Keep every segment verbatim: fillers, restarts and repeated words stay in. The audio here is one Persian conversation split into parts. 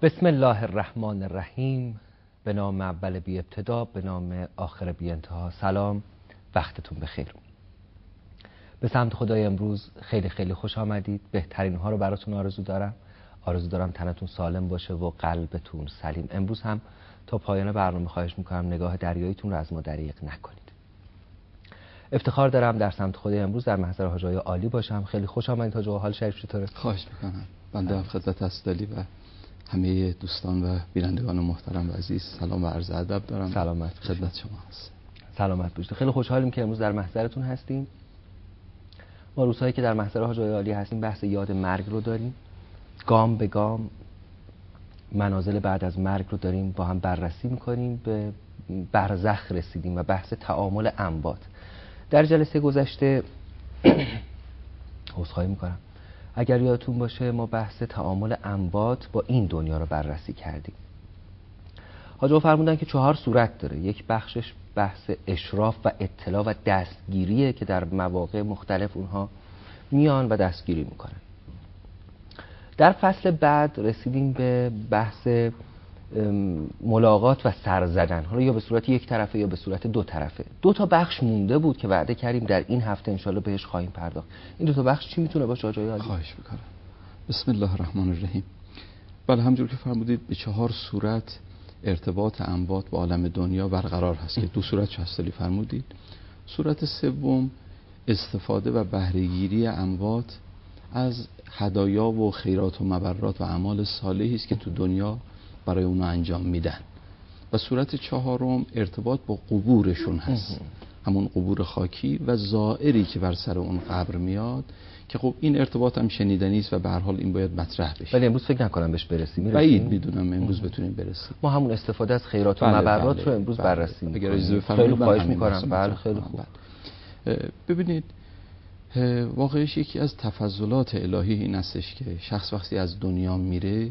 بسم الله الرحمن الرحیم. به نام اول بی ابتدا، به نام آخر بی انتها. سلام، وقتتون بخیر. به سمت خدای امروز خیلی خیلی خوش آمدید. بهترین ها رو براتون آرزو دارم. آرزو دارم تنتون سالم باشه و قلبتون سلیم. امروز هم تا پایان برنامه خواهش میکنم نگاه دریاییتون رو از ما دریغ نکنید. افتخار دارم در سمت خدای امروز در محضر حاج آقای عالی باشم. خیلی خوش آمدید حاج آقا. حال شریف چطوره؟ خواهش میکنم. بنده هم خدمت استالی و همه دوستان و بینندگان محترم و عزیز سلام و عرض ادب دارم. سلامت خدمت شما هست. سلامت باشید. خیلی خوشحالیم که امروز در محضرتون هستیم. ما روزهایی که در محضر حاج آقای عالی هستیم بحث یاد مرگ رو داریم. گام به گام منازل بعد از مرگ رو داریم با هم بررسی میکنیم. به برزخ رسیدیم و بحث تعامل اموات. در جلسه گذشته عذرخواهی میکنم، اگر یادتون باشه ما بحث تعامل اموات با این دنیا رو بررسی کردیم. حاج آقا فرمودن که چهار صورت داره. یک بخشش بحث اشراف و اطلاع و دستگیریه که در مواقع مختلف اونها میان و دستگیری میکنن. در فصل بعد رسیدیم به بحث ملاقات و سر زدن، حالا یا به صورت یک طرفه یا به صورت دو طرفه. دو تا بخش مونده بود که وعده کردیم در این هفته انشالله بهش خواهیم پرداخت. این دو تا بخش چی میتونه باشه حاج آقای عالی؟ خواهش میکنم. بسم الله الرحمن الرحیم. بله، همونجور که فرمودید به چهار صورت ارتباط اموات با عالم دنیا برقرار هست که دو صورت چهستالی فرمودید. صورت سوم استفاده و بهره‌گیری اموات از هدایا و خیرات و مبرات و اعمال صالحی است که تو دنیا برای اونا انجام میدن. و صورت چهارم ارتباط با قبورشون هست، همون قبور خاکی و زائری که بر سر اون قبر میاد که خب این ارتباط هم شنیدنی است و به هر حال این باید مطرح بشه. ولی امروز فکر نکنم بهش برسیم. بعید میدونم امروز بتونیم برسیم. ما همون استفاده از خیرات و بله مبرات بله رو امروز بله بررسی می‌کنیم. اگر اجازه بفرمایید خواهش می‌کنم. بله خیلی خوب. بله. ببینید واقعش یکی از تفضلات الهی این استش که شخص وقتی از دنیا میره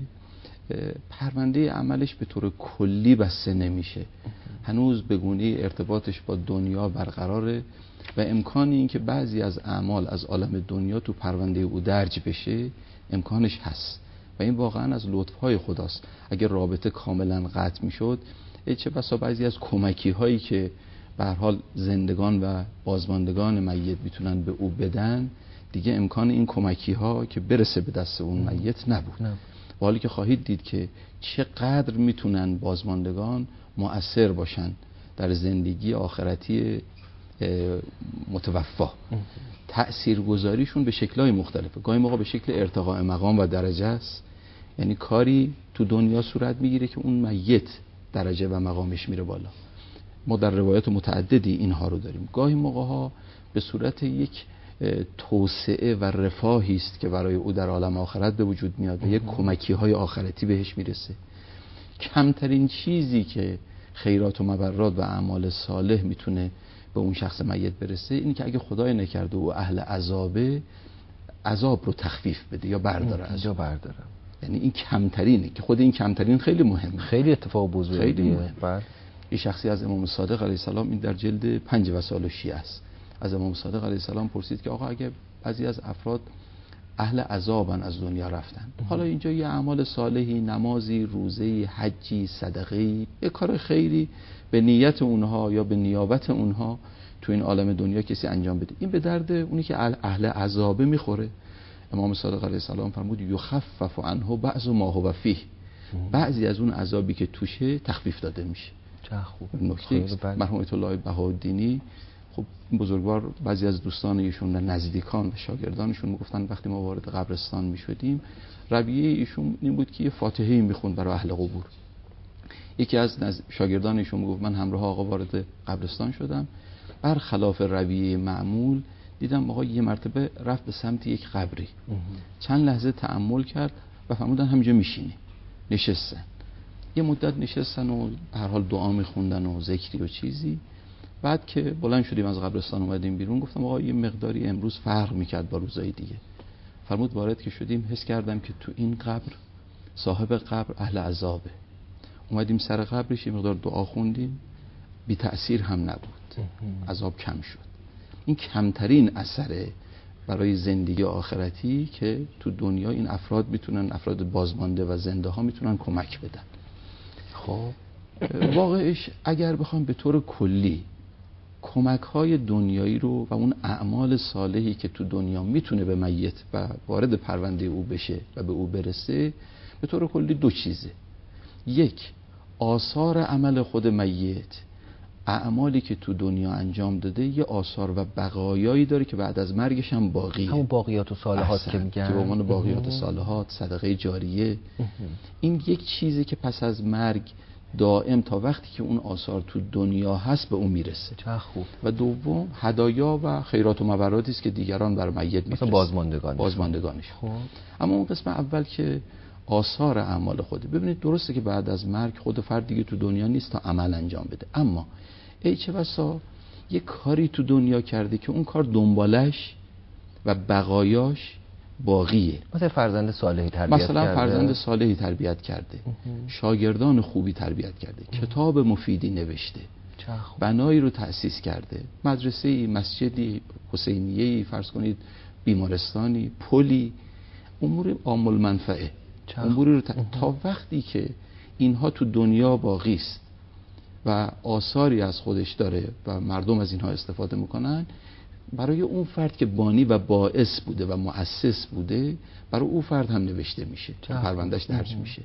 پرونده عملش به طور کلی بسته نمیشه. هنوز به گونه ارتباطش با دنیا برقراره و امکانی این که بعضی از اعمال از عالم دنیا تو پرونده او درج بشه امکانش هست و این واقعا از لطفهای خداست. اگر رابطه کاملا قطع میشد چه بسا بعضی از کمکی هایی که به هر حال زندگان و بازماندگان میت میتونن به او بدن دیگه امکان این کمکی ها که برسه به دست اون میت نبود. نه. و حالی که خواهید دید که چقدر میتونن بازماندگان مؤثر باشن در زندگی آخرتی متوفا. تأثیرگذاریشون به شکل‌های مختلفه. گاهی موقع به شکل ارتقاء مقام و درجه است، یعنی کاری تو دنیا صورت میگیره که اون میت درجه و مقامش میره بالا. ما در روایات متعددی اینها رو داریم. گاهی موقع ها به صورت یک توسعه و رفاهی است که برای او در عالم آخرت به وجود میاد و یک کمکی های آخرتی بهش میرسه. کمترین چیزی که خیرات و مبرات و اعمال صالح میتونه به اون شخص میت برسه این که اگه خدای نکرده او اهل عذابه، عذاب رو تخفیف بده یا برداره از یا برداره. یعنی این کمترینه که خود این کمترین خیلی مهمه. خیلی اتفاق بزرگیه. خیلی مهمه. یه شخصی از امام صادق علیه السلام، این در جلد پنج وسائل شیعه است، از امام صادق علیه السلام پرسید که آقا اگه بعضی از افراد اهل عذابن از دنیا رفتن، حالا اینجا یه اعمال صالحی، نمازی، روزه‌ای، حجی، صدقه‌ای، یه کار خیری به نیت اونها یا به نیابت اونها تو این عالم دنیا کسی انجام بده، این به درد اونی که اهل عذابه میخوره؟ امام صادق علیه السلام فرمود یخفف عنه بعض ما هو فیه، بعضی از اون عذابی که توشه تخفیف داده میشه. چه خوب. نکته مرحوم آیت الله بهاءالدینی، خب این بزرگوار بعضی از دوستان ایشون و نزدیکان و شاگردانشون میگفتن وقتی ما وارد قبرستان میشدیم رویه ایشون این بود که یه فاتحه‌ای میخوند برای اهل قبور. یکی از نز... شاگردان ایشون میگفت من همراه آقا وارد قبرستان شدم، برخلاف رویه معمول دیدم آقا یه مرتبه رفت به سمت یک قبری، چند لحظه تأمل کرد و فرمودن همینجا میشینی. نشستن یه مدت نشستن و هر حال دعا میخوندن و ذکری و چیزی. بعد که بلند شدیم از قبرستان اومدیم بیرون گفتم آقا یه مقداری امروز فرق میکرد با روزهای دیگه. فرمود وارد که شدیم حس کردم که تو این قبر صاحب قبر اهل عذابه. اومدیم سر قبرش یه مقدار دعا خوندیم، بی تأثیر هم نبود، عذاب کم شد. این کمترین اثر برای زندگی آخرتی که تو دنیا این افراد میتونن، افراد بازمانده و زنده ها میتونن کمک بدن. خب واقعش اگر بخوام به طور کلی کمک های دنیایی رو و اون اعمال صالحی که تو دنیا میتونه به میت و وارد پرونده او بشه و به او برسه، به طور کلی دو چیزه. یک، آثار عمل خود میت، اعمالی که تو دنیا انجام داده یه آثار و بقایایی داره که بعد از مرگش هم باقیه، همون باقیات و صالحات که میگن، که به عنوان باقیات و صالحات، صدقه جاریه. این یک چیزی که پس از مرگ دائم تا وقتی که اون آثار تو دنیا هست به اون میرسه. چه خوب. و دوم، هدایا و خیرات و مبراتی است که دیگران بر میت میفرستن، مثلا بازماندگانش بازماندگانش خب. اما اون قسم اول که آثار اعمال خوده، ببینید درسته که بعد از مرگ خود فرد دیگه تو دنیا نیست تا عمل انجام بده، اما ای چه بسا یه کاری تو دنیا کرده که اون کار دنبالش و بقایاش باقیه. مثلا فرزند صالحی تربیت مثلا کرده، فرزند صالحی تربیت کرده، شاگردان خوبی تربیت کرده، کتاب مفیدی نوشته، بنایی رو تأسیس کرده، مدرسه‌ای، مسجدی، حسینیه‌ای، فرض کنید بیمارستانی، پلی، امور عام المنفعه، اموری رو ت... تا وقتی که اینها تو دنیا باقی است و آثاری از خودش داره و مردم از اینها استفاده میکنن، برای اون فرد که بانی و باعث بوده و مؤسس بوده، برای اون فرد هم نوشته میشه، پروندهش درج میشه.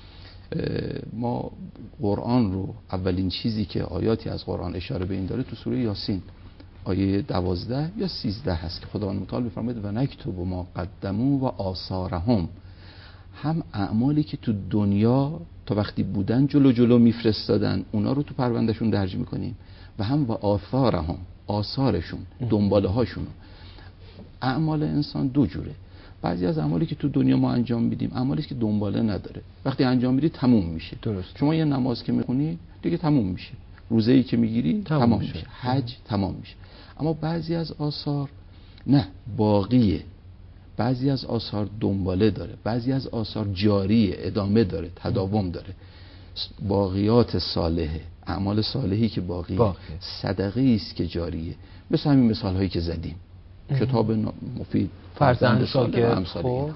ما قرآن رو، اولین چیزی که آیاتی از قرآن اشاره به این داره تو سوره یاسین آیه دوازده یا سیزده هست که خداوند متعال میفرماید و نکتب ما قدموا و آثارهم، هم اعمالی که تو دنیا تا وقتی بودن جلو جلو میفرستادن اونا رو تو پروندهشون درج میکنیم، و هم و آثارهم، آثارشون، دنباله هاشون. اعمال انسان دو جوره، بعضی از اعمالی که تو دنیا ما انجام میدیم اعمالی که دنباله نداره، وقتی انجام میدی تموم میشه. درست. شما یه نماز که میخونی دیگه تموم میشه، روزه‌ای که میگیری تموم, تموم میشه. میشه حج تمام میشه. اما بعضی از آثار نه، باقیه، بعضی از آثار دنباله داره، بعضی از آثار جاریه، ادامه داره، تداوم داره. باقیات صالحه، اعمال صالحی که باقیه، باقی. صدقه است که جاریه، مثل همین مثال هایی که زدیم، کتاب مفید، فرزند صالح و امثال اینا.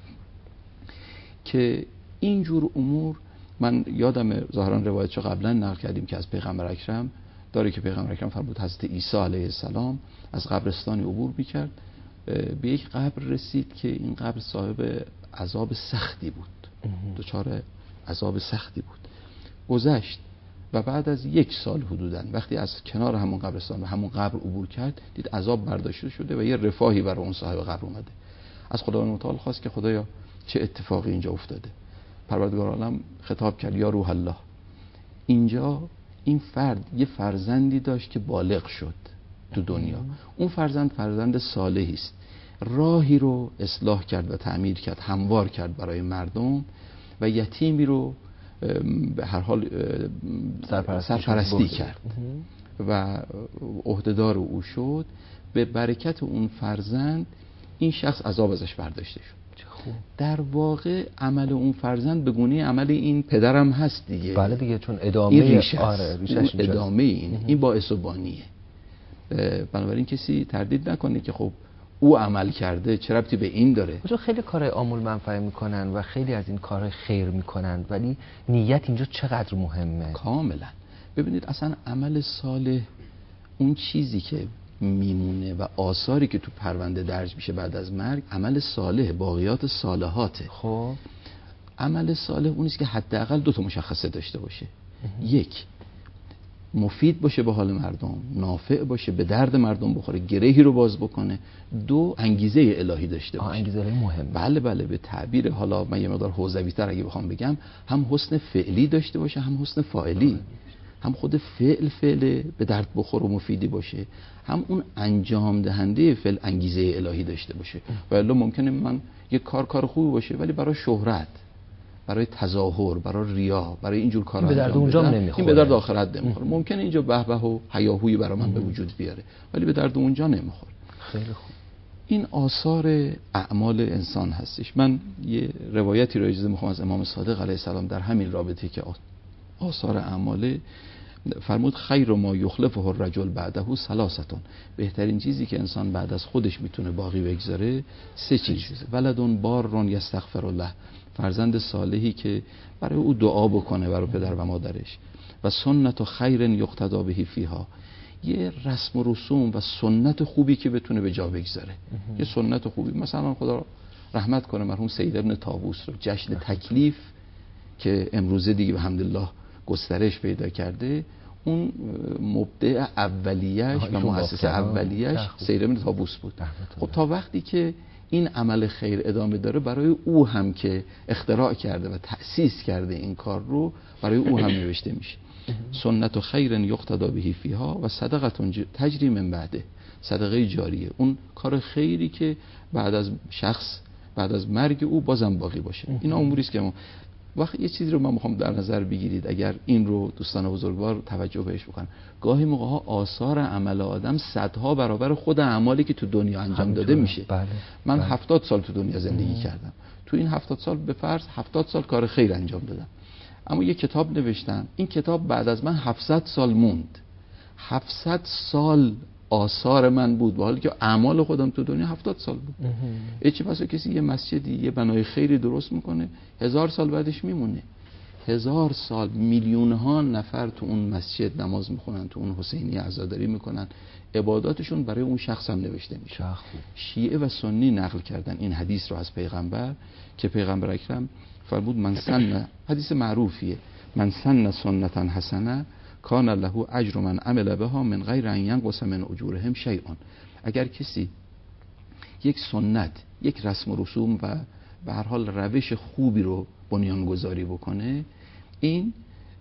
که اینجور امور، من یادم ظاهرا روایتشو قبلا نقل کردیم که از پیغمبر اکرم داره که پیغمبر اکرم فرمود حضرت عیسی علیه السلام از قبرستانی عبور میکرد، به یک قبر رسید که این قبر صاحب عذاب سختی بود، دچار عذاب سختی بود. گذشت و بعد از یک سال حدوداً وقتی از کنار همون قبرستان و همون قبر عبور کرد، دید عذاب برداشته شده و یه رفاهی برای اون صاحب قبر اومده. از خداوند متعال خواست که خدایا چه اتفاقی اینجا افتاده. پروردگار عالم خطاب کرد یا روح الله، اینجا این فرد یه فرزندی داشت که بالغ شد تو دنیا، اون فرزند فرزند صالحی است، راهی رو اصلاح کرد و تعمیر کرد، هموار کرد برای مردم، و یتیمی رو به هر حال سرپرستی, سرپرستی کرد و عهدهدار او شد. به برکت اون فرزند این شخص عذاب ازش برداشته شد. در واقع عمل اون فرزند به گونه عمل این پدرم هست دیگه. بله دیگه، چون ادامه این ریشه آره ریشش ادامه این این باعث و بانیه. بنابراین کسی تردید نکنه که خب او عمل کرده چه ربطی به این داره. چون خیلی کارهای عام المنفعه میکنن و خیلی از این کارهای خیر میکنن، ولی نیت اینجا چقدر مهمه. کاملا. ببینید اصلا عمل صالح اون چیزی که میمونه و آثاری که تو پرونده درج میشه بعد از مرگ، عمل صالح، باقیات صالحاته. خب عمل صالح اونیست که حداقل دو تا مشخصه داشته باشه. یک، مفید باشه به حال مردم، نافع باشه، به درد مردم بخوره، گرهی رو باز بکنه. دو، انگیزه الهی داشته باشه. انگیزه الهی مهمه. بله بله، به تعبیر حالا من یه مقدار حوزوی‌تر اگه بخوام بگم، هم حسن فعلی داشته باشه، هم حسن فاعلی. هم خود فعل فعل به درد بخور و مفیدی باشه، هم اون انجام دهنده فعل انگیزه الهی داشته باشه. و الا ممکنه من یک کار کار خوبی باشه ولی برای شهرت، برای تظاهر، برای ریا، برای اینجور کارا به درد اونجا نمیخوره، این به درد آخرت نمیخوره. ممکنه اینجا بهبه و هیاهویی برای من به وجود بیاره ولی به درد اونجا نمیخوره. خیلی خوب. این آثار اعمال انسان هستش. من یه روایتی رو اجازه میخوام از امام صادق علیه السلام در همین رابطه که آثار اعماله فرمود خیر ما یخلفه الرجل بعده ثلاثه، بهترین چیزی که انسان بعد از خودش میتونه باقی بگذاره سه چیز: ولدون بارون یستغفر الله، فرزند صالحی که برای او دعا بکنه برای پدر و مادرش، و سنت و خیر یقتدا به فیها، یه رسم و رسوم و سنت خوبی که بتونه به جا بگذاره. یه سنت خوبی، مثلا خدا رحمت کنه مرحوم سید ابن طاووس رو، جشن تکلیف که امروزه دیگه الحمدلله گسترش پیدا کرده، اون مبدع اولیش و مؤسس اولیش سید ابن طاووس بود. خب تا وقتی که این عمل خیر ادامه داره، برای او هم که اختراع کرده و تأسیس کرده این کار رو، برای او هم نوشته میشه. سنت و خیر یقتدا به فیها و صدقه تجری من بعده، صدقه جاریه، اون کار خیری که بعد از شخص بعد از مرگ او بازم باقی باشه. اینا اموری است که ما وقت یه چیزی رو من میخوام در نظر بگیرید، اگر این رو دوستان بزرگوار توجه بهش بکنن، گاهی موقع ها آثار عمل آدم صدها برابر خود اعمالی که تو دنیا انجام داده میشه. بله. من بله. هفتاد سال تو دنیا زندگی ام. کردم، تو این هفتاد سال به فرض هفتاد سال کار خیر انجام دادم، اما یه کتاب نوشتم، این کتاب بعد از من هفتصد سال موند، هفتصد سال آثار من بود، با حالی که اعمال خودم تو دنیا هفتاد سال بود. ای چه بسا کسی یه مسجدی یه بنای خیری درست میکنه، هزار سال بعدش میمونه، هزار سال میلیون ها نفر تو اون مسجد نماز میخونن، تو اون حسینی عزاداری میکنن، عباداتشون برای اون شخص هم نوشته میشه. شیعه و سنی نقل کردن این حدیث رو از پیغمبر که پیغمبر اکرم فرمود من سن، حدیث معروفیه، من سن سنتا حسنه کان له اجر من عمل بها من غیر ان ینقص من اجورهم شیء. اگر کسی یک سنت، یک رسم و رسوم و به هر حال روش خوبی رو بنیانگذاری بکنه، این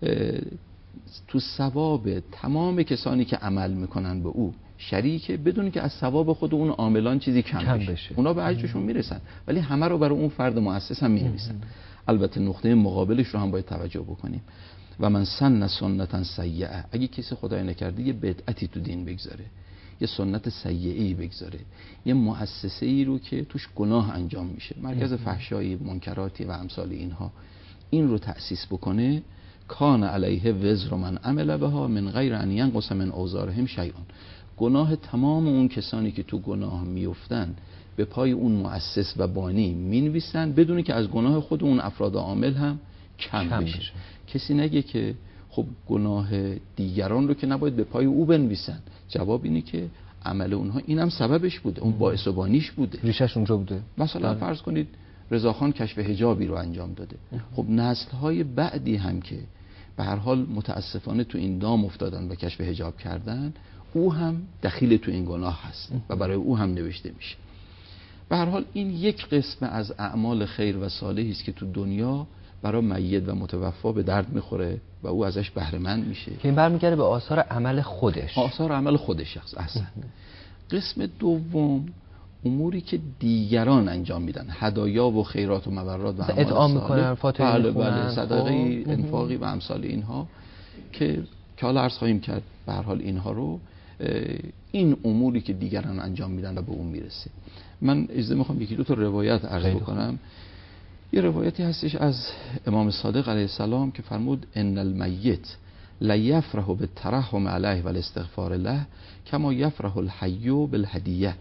تو ثواب تمام کسانی که عمل میکنن به او شریکه، بدون که از ثواب خود اون عاملان چیزی کم, کم بشه. بشه اونا به اجرشون میرسن، ولی همه رو برای اون فرد مؤسس هم مینویسن. البته نقطه مقابلش رو هم باید توجه بکنیم. و من سن سنتا سیئه، اگه کسی خدای نکرده یه بدعتی تو دین بگذاره، یه سنت سیئه‌ای بگذاره، یه مؤسسه‌ای رو که توش گناه انجام میشه، مرکز فحشایی، منکراتی و امثال اینها، این رو تأسیس بکنه، کان علیه وزر من عمل بها من غیر ان ینقص من اوزارهم شیء، گناه تمام اون کسانی که تو گناه میافتن به پای اون مؤسس و بانی مینویسن، بدون که از گناه خود اون افراد عامل هم کم, کم بشه. بشه کسی نگه که خب گناه دیگران رو که نباید به پای او بنویسن، جواب اینه که عمل اونها اینم سببش بوده، اون باعث و بانیش بوده، ریشش اونجا بوده. مثلا فرض کنید رضاخان کشف حجابی رو انجام داده، خب نسل‌های بعدی هم که به هر حال متاسفانه تو این دام افتادن و کشف حجاب کردن، او هم دخیل تو این گناه هست و برای او هم نوشته میشه. به هر حال این یک قسم از اعمال خیر و صالحی است که تو دنیا برای میت و متوفا به درد میخوره و او ازش بهره مند میشه، که این برمیگرده به آثار عمل خودش، آثار عمل خودش شخص اصلا. قسم دوم اموری که دیگران انجام میدن، هدایا و خیرات و مبرات و اعمال اطعام میکنن، فاتحه بله میخونن، بله، صدقه، انفاقی و امثال اینها که که حالا عرض خواهیم کرد. به هر حال اینها رو، این اموری که دیگران انجام میدن و به اون میرسه. من اجازه میخوام یکی دو تا روایت عرض بکنم. یه روایتی هستش از امام صادق علیه السلام که فرمود ان المیت لا یفرح بالترحم علیه و الاستغفار له کما یفرح الحی بالهدیه.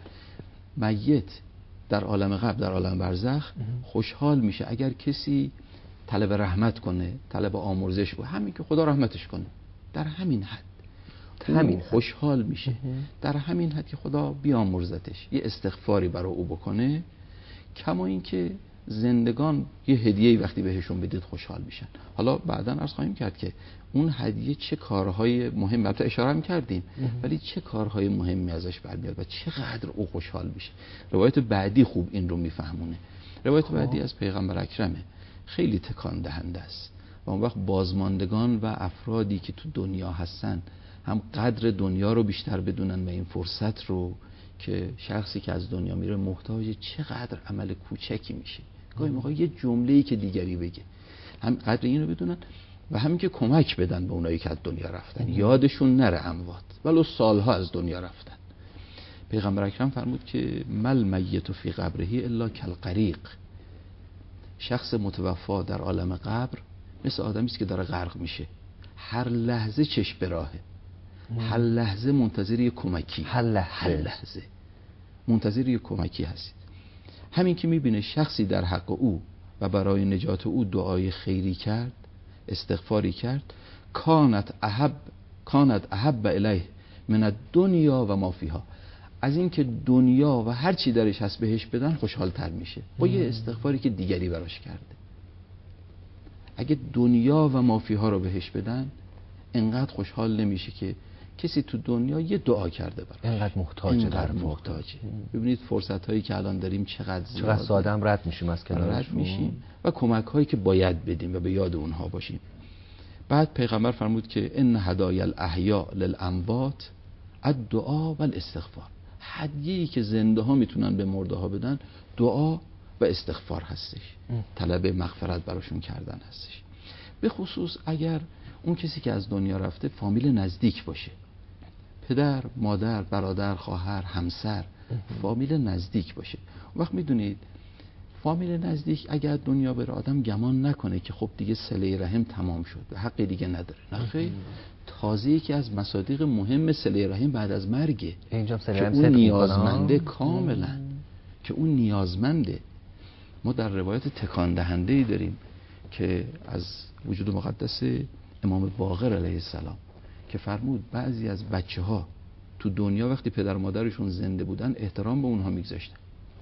میت در عالم قبر، در عالم برزخ خوشحال میشه اگر کسی طلب رحمت کنه، طلب آمرزش کنه، همین که خدا رحمتش کنه، در همین حد همین خوشحال میشه، در همین حد که خدا بیامرزتش، یه استغفاری برای او بکنه. کما این که زندگان یه هدیه‌ای وقتی بهشون بدید خوشحال میشن. حالا بعداً عرض خواهیم کرد که اون هدیه چه کارهای مهم، البته اشاره هم کردیم، ولی چه کارهای مهمی ازش برمیاد و چقدر او خوشحال میشه. روایت بعدی خوب این رو میفهمونه. روایت خواه. بعدی از پیغمبر اکرمه، خیلی تکان دهنده است و اون وقت بازماندگان و افرادی که تو دنیا هستن هم قدر دنیا رو بیشتر بدونن و این فرصت رو که شخصی که از دنیا میره محتاج چقدر عمل کوچکی میشه. گاهی موقع یه جمله‌ای که دیگری بگه هم قدر این رو بدونن و همین که کمک بدن به اونایی که از دنیا رفتن، یادشون نره اموات ولو سالها از دنیا رفتن. پیغمبر اکرم فرمود که مل میت فی قبره الا کالغریق، شخص متوفا در عالم قبر مثل آدمی است که داره غرق میشه، هر لحظه چشم به راهه، هر لحظه منتظر یک کمکی، هر لحظه هر لحظه منتظر یک کمکی هستید. همین که میبینه شخصی در حق او و برای نجات او دعای خیری کرد، استغفاری کرد، کانت احب کانت احب الیه من الدنیا و ما فیها، از این که دنیا و هر چی درش هست بهش بدن خوشحال تر میشه با یه استغفاری که دیگری براش کرده. اگه دنیا و ما فیها رو بهش بدن انقدر خوشحال نمیشه که کسی تو دنیا یه دعا کرده براش، اینقدر محتاجه، اینقدر محتاجه. ببینید فرصت هایی که الان داریم چقدر زیاده، چقدر ساده هم رد میشیم از کنارش، رد میشیم و کمک هایی که باید بدیم و به یاد اونها باشیم. بعد پیغمبر فرمود که ان هدایا الاحیاء للاموات الدعا و الاستغفار، هدیه‌ای که زنده ها میتونن به مرده ها بدن دعا و استغفار هستش، طلب مغفرت براشون کردن هستش. به خصوص اگر اون کسی که از دنیا رفته فامیل نزدیک باشه، پدر، مادر، برادر، خواهر، همسر، فامیل نزدیک باشه. وقت میدونید فامیل نزدیک اگر دنیا بره آدم گمان نکنه که خب دیگه صله رحم تمام شد و حقی دیگه نداره. نه خیر، تازه یکی از مصادیق مهم صله رحم بعد از مرگه، اینجا که اون نیازمنده کاملا، که اون نیازمنده. ما در روایت تکان دهنده ای داریم که از وجود مقدس امام باقر علیه السلام که فرمود بعضی از بچه ها تو دنیا وقتی پدر و مادرشون زنده بودن احترام به اونها میگذاشتن،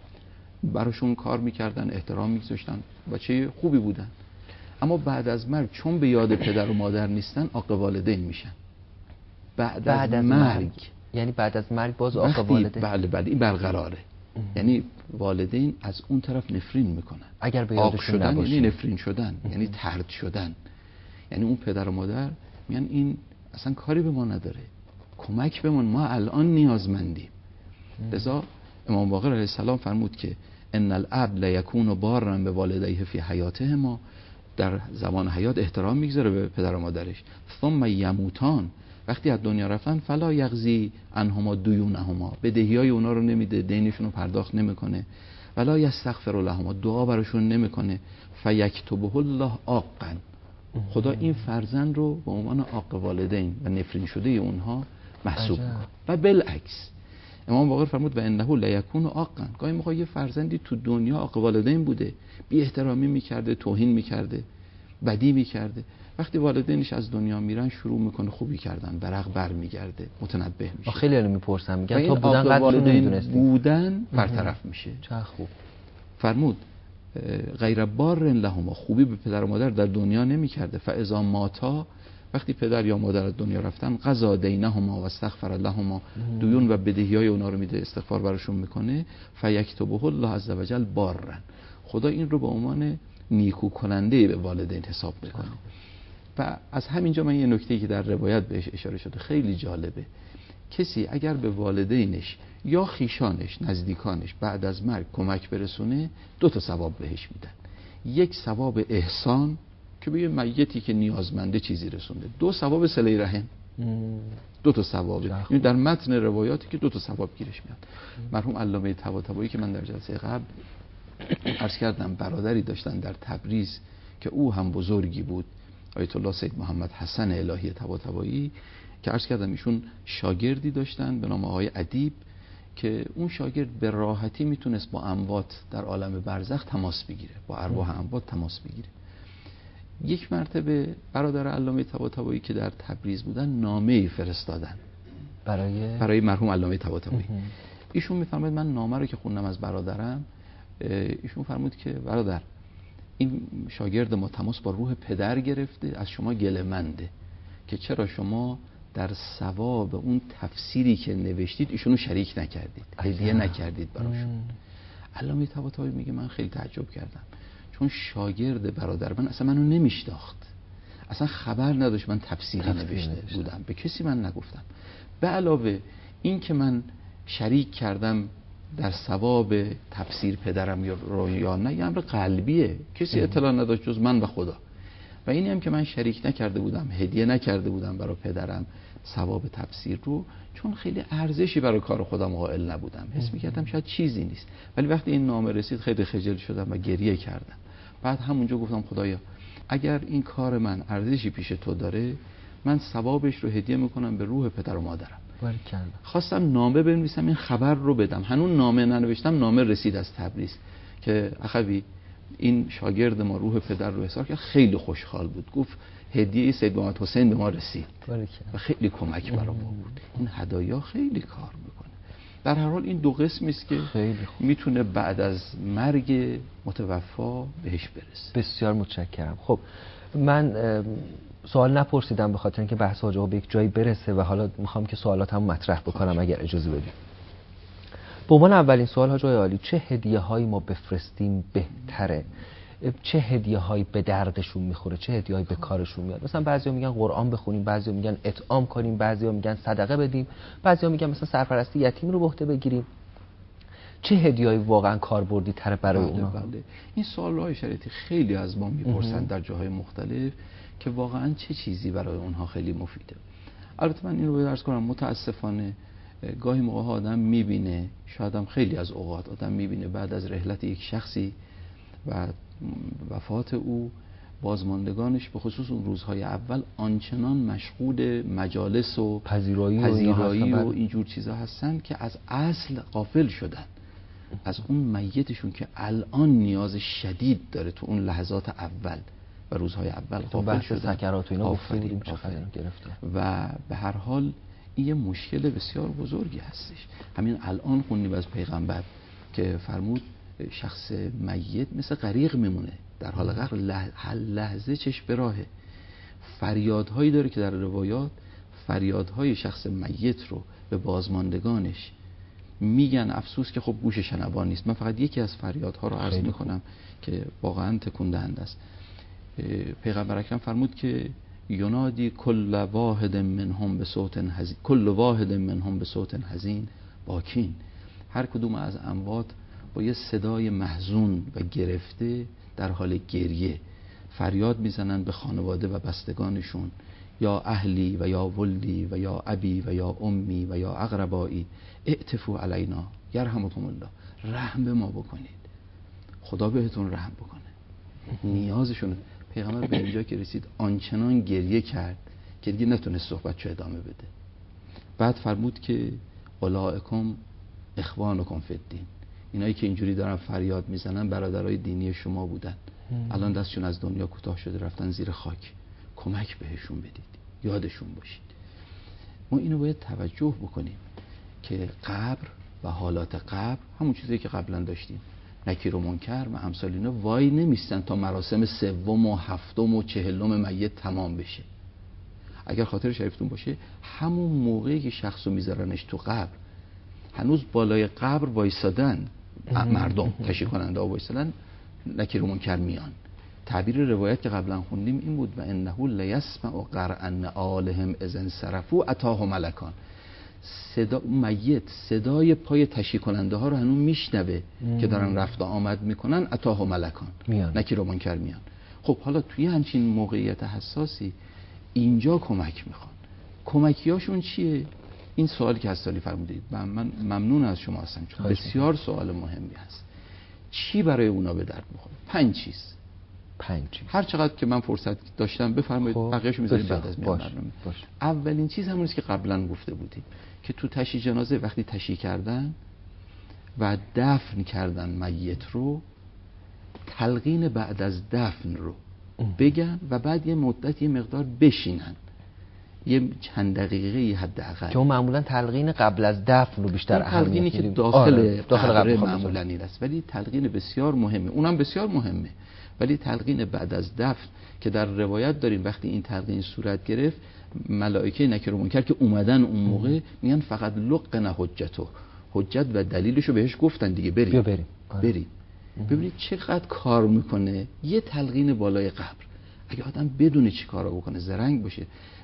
براشون کار میکردن، احترام میگذاشتن، بچه خوبی بودن، اما بعد از مرگ چون به یاد پدر و مادر نیستن عاق والدین میشن. بعد, بعد از, از مرگ. مرگ یعنی بعد از مرگ باز عاق والدین. بله بله این برقراره. ام. یعنی والدین از اون طرف نفرین میکنن اگر به یادشون شدن نباشه. یعنی نفرین شدن، ام. یعنی طرد شدن، یعنی اون پدر و مادر میگن این اصلا کاری به ما نداره، کمک بمون، ما الان نیازمندیم. لذا امام باقر علیه السلام فرمود که ان الاب لیکون بارا به والدیه فی حیاته، ما در زمان حیات احترام میگذاره به پدر و مادرش، ثم یموتان، وقتی از دنیا رفتن فلا یقضی عنهما دیونهما، بدهیای اونا رو نمیده، دینشون رو پرداخت نمیکنه، ولا یستغفر لهما، دعا براشون نمیکنه، فیکتبه الله عاقا، خدا این فرزند رو به عنوان عاق والدین و نفرین شده اونها محسوب میکنه. و بالعکس امام باقر فرمود و انه لیکون عاقا، گاهی موقع یه فرزندی تو دنیا عاق والدین بوده، بی احترامی میکرده، توهین میکرده، بدی میکرده، وقتی والدینش از دنیا میرن شروع میکنه خوبی کردن، برق بر میگرده، متنبه میشه. خیلی الان میپرسم میگن تو بودن قدرشون نمیدونستی، بودن برطرف میشه. چه خوب. فرمود غیر بار لهما، خوبی به پدر و مادر در دنیا نمیکرده، فاذا ماتا، وقتی پدر یا مادر از دنیا رفتن، قضا دینهما و استغفر لهما، دیون و بدهیای اونا رو میده، استغفار براشون میکنه، فیکتبه الله عز وجل بارن، خدا این رو به عنوان نیکو کننده به والدین حساب میکنه. و از همینجا من یه نکته‌ای که در روایت بهش اشاره شده خیلی جالبه، کسی اگر به والدینش یا خیشانش، نزدیکانش بعد از مرگ کمک برسونه دو تا ثواب بهش میدن، یک ثواب احسان که به یه میتی که نیازمنده چیزی رسونده، دو ثواب صله رحم، دو تا ثواب. یعنی در متن روایاتی که دو تا ثواب گیرش میاد. مرحوم علامه طباطبایی که من در جلسه قبل عرض کردم برادری داشتن در تبریز که او هم بزرگی بود، آیت الله سید محمد حسن الهی طباطبایی، که عرض کردم ایشون شاگردی داشتن به نام آقای ادیب که اون شاگرد به راحتی میتونست با اموات در عالم برزخ تماس بگیره، با ارواح اموات تماس بگیره. یک مرتبه برادر علامه طباطبایی که در تبریز بودن نامه‌ای فرستادن برای برای مرحوم علامه طباطبایی. ایشون میفرماید من نامه رو که خوندم از برادرم، ایشون فرمود که برادر این شاگرد ما تماس با روح پدر گرفته، از شما گله‌منده که چرا شما در ثواب اون تفسیری که نوشتید ایشونو شریک نکردید، هدیه نکردید براشون. علامه طباطبایی میگه من خیلی تعجب کردم، چون شاگرد برادر من اصلا منو نمیشناخت، اصلا خبر نداشت من تفسیری نوشته بودم، به کسی من نگفتم. به علاوه این که من شریک کردم در ثواب تفسیر پدرم یا نه یه امر قلبیه، کسی اطلاع نداشت جز من و خدا. و اینی هم که من شریک نکرده بودم، هدیه نکرده بودم برای پدرم ثواب تفسیر رو، چون خیلی ارزشی برای کار خودم قائل نبودم، حس می‌کردم شاید چیزی نیست. ولی وقتی این نامه رسید خیلی خجل شدم و گریه کردم. بعد همونجا گفتم خدایا اگر این کار من ارزشی پیش تو داره، من ثوابش رو هدیه میکنم به روح پدر و مادرم. باریکلا. خواستم نامه بنویسم این خبر رو بدم، هنوز نامه ننوشتم، نامه رسید از تبریز که اخوی این شاگرد ما روح پدر رو حساب کرد، خیلی خوشحال بود، گفت هدیه سید محمد حسین به ما رسید باریکلا. و خیلی کمک برای ما بود. این هدایا خیلی کار میکنه. در هر حال این دو قسمی است که میتونه بعد از مرگ متوفا بهش برسه. بسیار متشکرم. خب من سوال نپرسیدم به خاطر اینکه بحث حاج آقا به یک جایی برسه و حالا میخوام که سوالاتمو مطرح بکنم اگر اجازه بدید. به عنوان اولین سوال حاج آقای عالی، چه هدیه هایی ما بفرستیم بهتره؟ چه هدیه هایی به دردشون میخوره؟ چه هدیه هایی به کارشون میاد؟ مثلا بعضیا میگن قرآن بخونیم، بعضیا میگن اطعام کنیم، بعضیا میگن صدقه بدیم، بعضیا میگن مثلا سرپرستی یتیم رو به عهده بگیریم. چه هدیه‌ای واقعا کاربردی تره برای بله اونها؟ بله. این سوال‌های شریعتی خیلی از ما میپرسن در جاهای مختلف که واقعا چه چیزی برای اونها خیلی مفیده. البته من این رو عرض کنم، متاسفانه گاهی موقع آدم میبینه، شاید هم خیلی از اوقات آدم میبینه بعد از رحلت یک شخصی و وفات او، بازماندگانش به خصوص اون روزهای اول آنچنان مشغول مجالس و پذیرایی, پذیرایی و اینجور چیزا هستن که از اصل غافل شدن از اون میتشون که الان نیاز شدید داره تو اون لحظات اول و روزهای اول غافل شدن. سکرات و اینا گفته بودیم چقدر گرفته. و به هر حال این یه مشکل بسیار بزرگی هستش. همین الان خوندیم از پیغمبر که فرمود شخص میت مثل غریق میمونه، در حال غرق هر لحظه چش به راهه. فریادهایی داره که در روایات فریادهای شخص میت رو به بازماندگانش میگن، افسوس که خب گوش شنوان نیست. من فقط یکی از فریادها رو عرض میکنم که واقعا تکون دهنده است. پیغمبر اکرم فرمود که ینادی کل واحد منهم به صوت حزین، کل واحد منهم به صوت حزین باکین. هر کدوم از اموات با یه صدای محزون و گرفته در حال گریه فریاد میزنن به خانواده و بستگانشون، یا اهلی و یا ولدی و یا ابی و یا امی و یا اقربایی اعتفو علینا یرحمکم الله، رحم به ما بکنید، خدا بهتون رحم بکنه. نیازشون. پیغمبر به اینجا که رسید آنچنان گریه کرد که دیگه نتونست صحبتشو ادامه بده. بعد فرمود که اولئکم اخوانکم فی الدین، اینایی که اینجوری دارن فریاد میزنن برادرای دینی شما بودن، الان دستشون از دنیا کوتاه شده رفتن زیر خاک، کمک بهشون بدید، یادشون باشید. ما اینو باید توجه بکنیم که قبر و حالات قبر همون چیزی که قبلا داشتیم، نکیر و منکر و امثال اینا وای نمیستن تا مراسم سوم و هفتم و چهلم میت تمام بشه. اگر خاطر شریفتون باشه همون موقعی که شخصو میذارنش تو قبر، هنوز بالای قبر وایسادن مردم، تشییع کننده ها وایسادن، نکیر و منکر میان. تعبیر روایت که قبلا خوندیم این بود و انه لیسمع قرعن آلهم اذ انصرفوا اتاه ملکان. صدا میت صدای پای تشییع کننده ها رو هنوز میشنوه که دارن رفت و آمد میکنن، اتاه ملکان میان، نکیر و منکر میان. خب حالا توی همچین موقعیت حساسی اینجا کمک میخوان. کمکیاشون چیه؟ این سوالی که از سالی فرمودید من ممنون از شما هستم چون بسیار سوال مهمی هست. چی برای اونا به درد میخوره؟ پنج چیز. پنج چیز. هر چقدر که من فرصت داشتم بفرمایید، خب بقیه‌شو میذاریم بعد از میان برنامه. باش. اولین چیز همونیست که قبلا گفته بودیم که تو تشییع جنازه وقتی تشییع کردن و دفن کردن میت رو، تلقین بعد از دفن رو بگن و بعد یه مدت یه مقدار بشینن، یه چند دقیقه حداقل، که اون معمولا تلقین قبل از دفن رو بیشتر اهمیت میدیم. تلقینی که داخل آره. داخل قبر معمولا این است، ولی تلقین بسیار مهمه، اونم بسیار مهمه. ولی تلقین بعد از دفن که در روایت داریم وقتی این تلقین صورت گرفت، ملائکه نکیر و منکر که اومدن اون موقع میگن فقط لقن حجتو، حجت و دلیلشو بهش گفتن دیگه، بریم بیا بریم آره. بریم. ببینید چقدر کار میکنه یه تلقین بالای قبر. اگه آدم بدونه چی کارا بکنه، زرنگ باشه،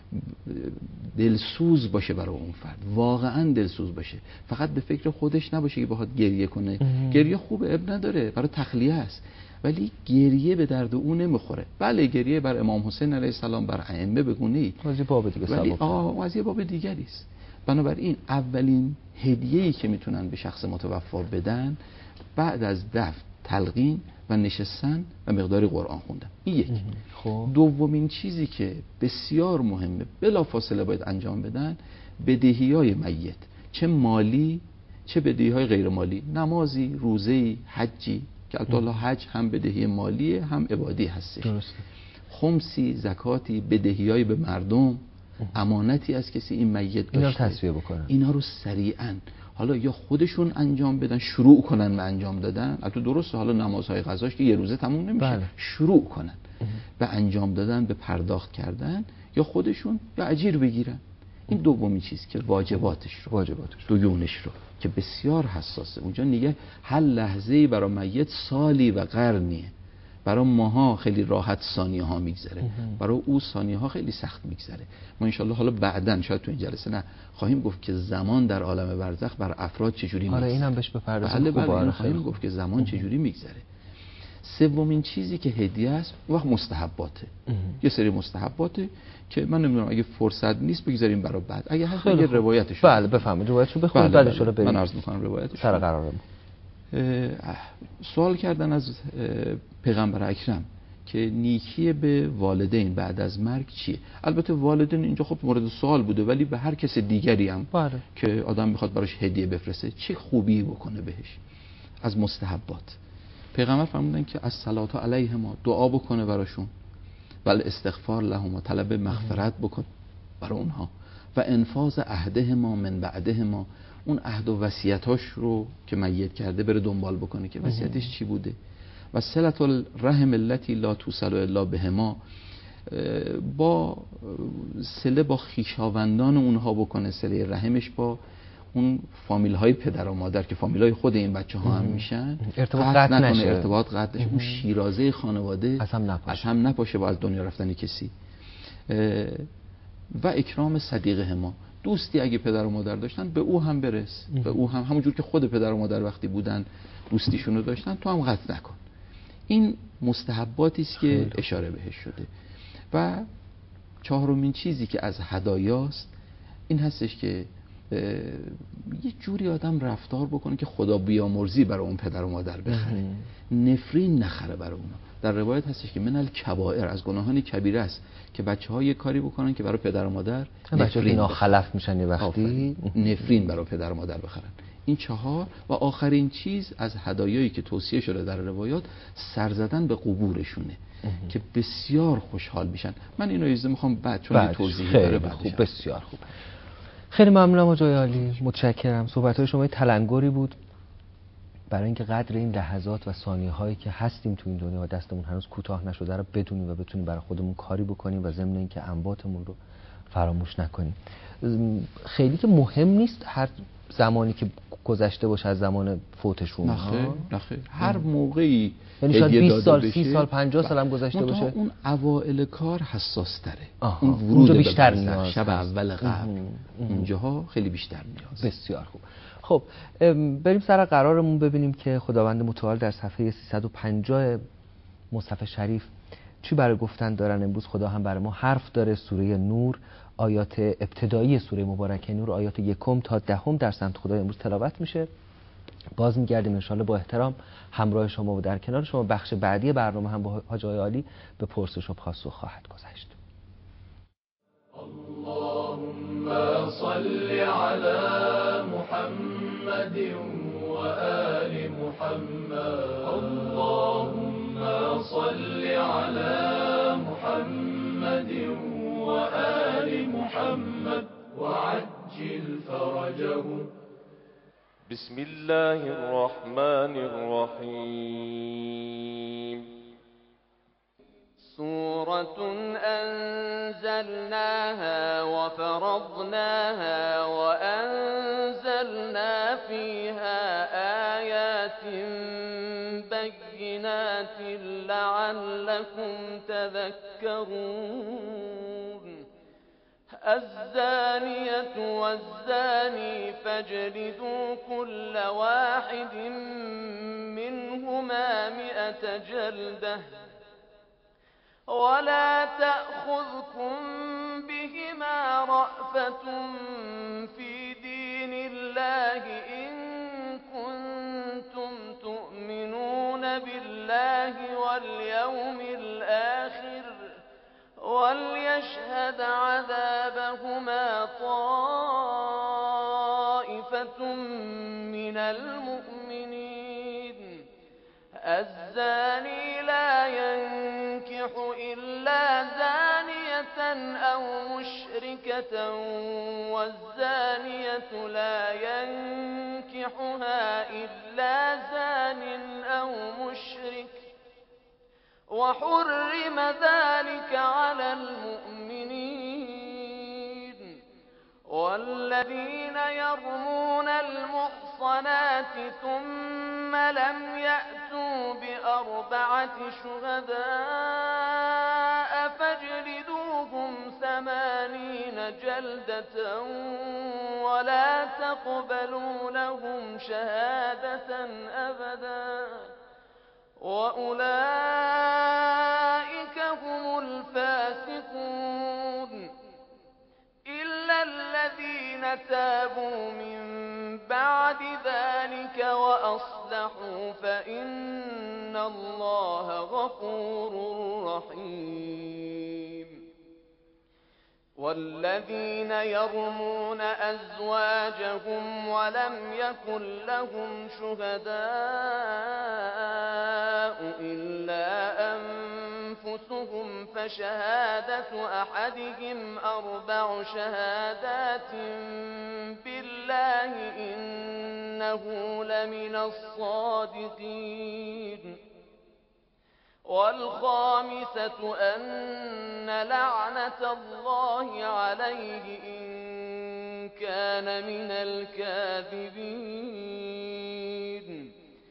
دلسوز باشه برای اون فرد، واقعا دلسوز باشه، فقط به فکر خودش نباشه که بخواد گریه کنه. گریه خوبه، اب نداره، برای تخلیه است، ولی گریه به درد اون نمیخوره. بله گریه بر امام حسین علیه السلام، بر ائمه بگونی از یه باب دیگه، ولی آه از یه باب دیگری است. بنابراین اولین هدیه‌ای که میتونن به شخص متوفا بدن بعد از دفن تلقین و نشستن و مقداری قرآن خوندن. این یک. خب دومین چیزی که بسیار مهمه بلافاصله باید انجام بدن، بدهی‌های میت، چه مالی چه بدهی‌های غیر مالی، نمازی، روزه‌ای، حجی که البته حج هم بدهی مالیه هم عبادی هستش، درسته. خمسی، زکاتی، بدهی‌های به مردم، امانتی از کسی این میت داشته، اینا رو تصفیه بکنن، اینا رو سریعاً حالا یا خودشون انجام بدن، شروع کنن به انجام دادن. البته درسته حالا نمازهای قضاش که یه روزه تموم نمیشه، بله. شروع کنن به انجام دادن، به پرداخت کردن، یا خودشون یا اجیر بگیرن. این دومی چیز که واجباتش رو واجباتش دیونش رو که بسیار حساسه. اونجا نگه هر لحظه‌ای برای میت سالی و قرنیه. برای ماها خیلی راحت ثانیه ها میگذره، برای او ثانیه ها خیلی سخت میگذره. ما انشالله حالا بعداً شاید تو این جلسه نه خواهیم گفت که زمان در عالم برزخ بر افراد چجوری میگذره. آره اینم بهش بپردازیم. بله بله خوبه. خواهیم گفت که زمان چجوری میگذره. سومین چیزی که هدیه است وقت مستحباته. یه سری مستحباته که من نمیدونم اگه فرصت نیست بگذاریم برای بعد، اگه هست یه روایتش. بله بفهمید روایتشو بخونید بله بعدش رو بریم. من عرض می‌کنم روایتش سر قرارم. سوال کردن از پیغمبر اکرم که نیکی به والدین بعد از مرگ چیه؟ البته والدین اینجا خب مورد سوال بوده، ولی به هر کس دیگری هم بله. که آدم میخواد براش هدیه بفرسته چه خوبی بکنه بهش از مستحبات. پیغمبر فرمودن که از صلات علیهما، دعا بکنه براشون، ول استغفار لهم، طلب مغفرت بکن برای اونها، و انفاذ عهدهما من بعدهما، اون عهد و وصیتاش رو که میت کرده بره دنبال بکنه که وصیتش چی بوده، و صلة الرحم التي لا توصل الا بهما، با صله با خویشاوندان اونها بکنه، صله رحمش با اون فامیل های پدر و مادر که فامیل های خود این بچه ها هم میشن، ارتباط قطع نشه، ارتباط قطع نشه، اون شیرازه خانواده از هم نپاشه, از هم نپاشه با از دنیا رفتن کسی. و اکرام صدیقه ما، دوستی اگه پدر و مادر داشتن به او هم برس، به او هم همونجور که خود پدر و مادر وقتی بودن دوستیشون رو داشتن تو هم قطع نکن. این مستحباتی است که اشاره بهش شده. و چهارمین چیزی که از هدایاست این هستش که یه جوری آدم رفتار بکنه که خدا بیامرزی برای اون پدر و مادر بخره، نفرین نخره برای اونا. در روایت هستش که من الکبائر، از گناهان کبیره است که بچه‌ها یه کاری بکنن که برای پدر و مادر نفرین ناخلف میشن یه وقتی، نفرین برای پدر و مادر بخرن. این چهار. و آخرین چیز از هدایایی که توصیه شده در روایات سر زدن به قبورشونه که بسیار خوشحال میشن. من اینو ایزه میخوام بعد چون توضیحی داره بعدش. خوب، بسیار خوب. خیلی ممنونم آقای عالی، متشکرم. صحبت‌های شما تلنگری بود برای اینکه قدر این لحظات و ثانیه‌هایی که هستیم تو این دنیا و دستمون هنوز کوتاه نشده رو بدونیم و بتونیم برای خودمون کاری بکنیم و ضمن اینکه امواتمون رو فراموش نکنیم. خیلی که مهم نیست هر زمانی که گذشته باشه از زمان فوتشون. نخیر نخیر هر موقعی، یعنی شاید بیست سال، سی سال، پنجاه سال هم گذشته باشه. اون اوائل کار حساس تره، اون ورود بیشتر نیاز، شب اول قبل اونجاها خیلی بیشتر نیاز. بسیار خوب. خب بریم سر قرارمون ببینیم که خداوند متعال در صفحه سیصد و پنجاه مصحف شریف چی برای گفتن دارن. امروز خدا هم برای ما حرف داره. سوره نور، آیات ابتدایی سوره مبارکه نور، آیات یکم تا دهم در سمت خدا امروز تلاوت میشه. باز میگردیم انشالله با احترام همراه شما و در کنار شما. بخش بعدی برنامه هم با حاج آقای عالی به پرسش و پاسخ خواهد گذشت. اللهم صل علی محمد و آل محمد. اللهم صل علی محمد و آل محمد وعجل فرجهم. بسم الله الرحمن الرحیم. سورة أنزلناها وفرضناها وأنزلنا فيها آيات بينات لعلكم تذكرون. الزانية والزاني فاجلدوا كل واحد منهما مئة جلدة ولا تأخذكم بهما رأفة في دين الله إن كنتم تؤمنون وليشهد عذابهما طائفة من المؤمنين. الزاني لا ينكح إلا زانية أو مشركة والزانية لا ينكحها إلا زان أو مشرك وحرم ذلك على المؤمنين. والذين يرمون المحصنات ثم لم يأتوا بأربعة شهداء فاجلدوهم ثمانين جلدة ولا تقبلوا لهم شهادة أبدا وأولئك هم الفاسقون. إلا الذين تابوا من بعد ذلك وأصلحوا فإن الله غفور رحيم. والذين يرمون أزواجهم ولم يكن لهم شهداء إلا أنفسهم فشهادة أحدهم أربع شهادات بالله إنه لمن الصادقين. والخامسة أن لعنة الله عليه إن كان من الكاذبين.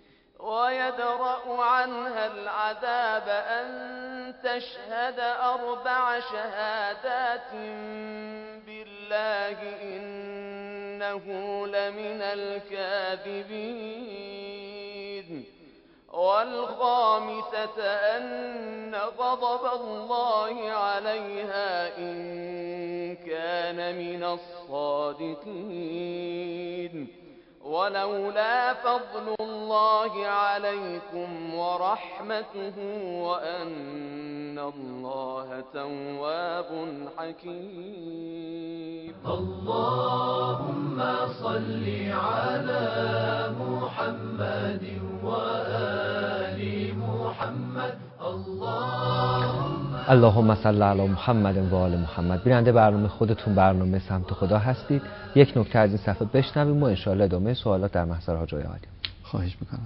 ويدرأ عنها العذاب أن تشهد أربع شهادات بالله إنه لمن الكاذبين. والخامسة أن غضب الله عليها إن كان من الصادقين. ولولا فضل الله عليكم ورحمته وأن الله تواب حكيم. اللهم صل على محمد وآل محمد. اللهم اللهم صل علی محمد و آل محمد. بیننده برنامه خودتون برنامه سمت خدا هستید. یک نکته از این صفحه بشنویم و انشاءالله ادامه سوالات در محضر حاج آقای عالی. خواهش میکنم.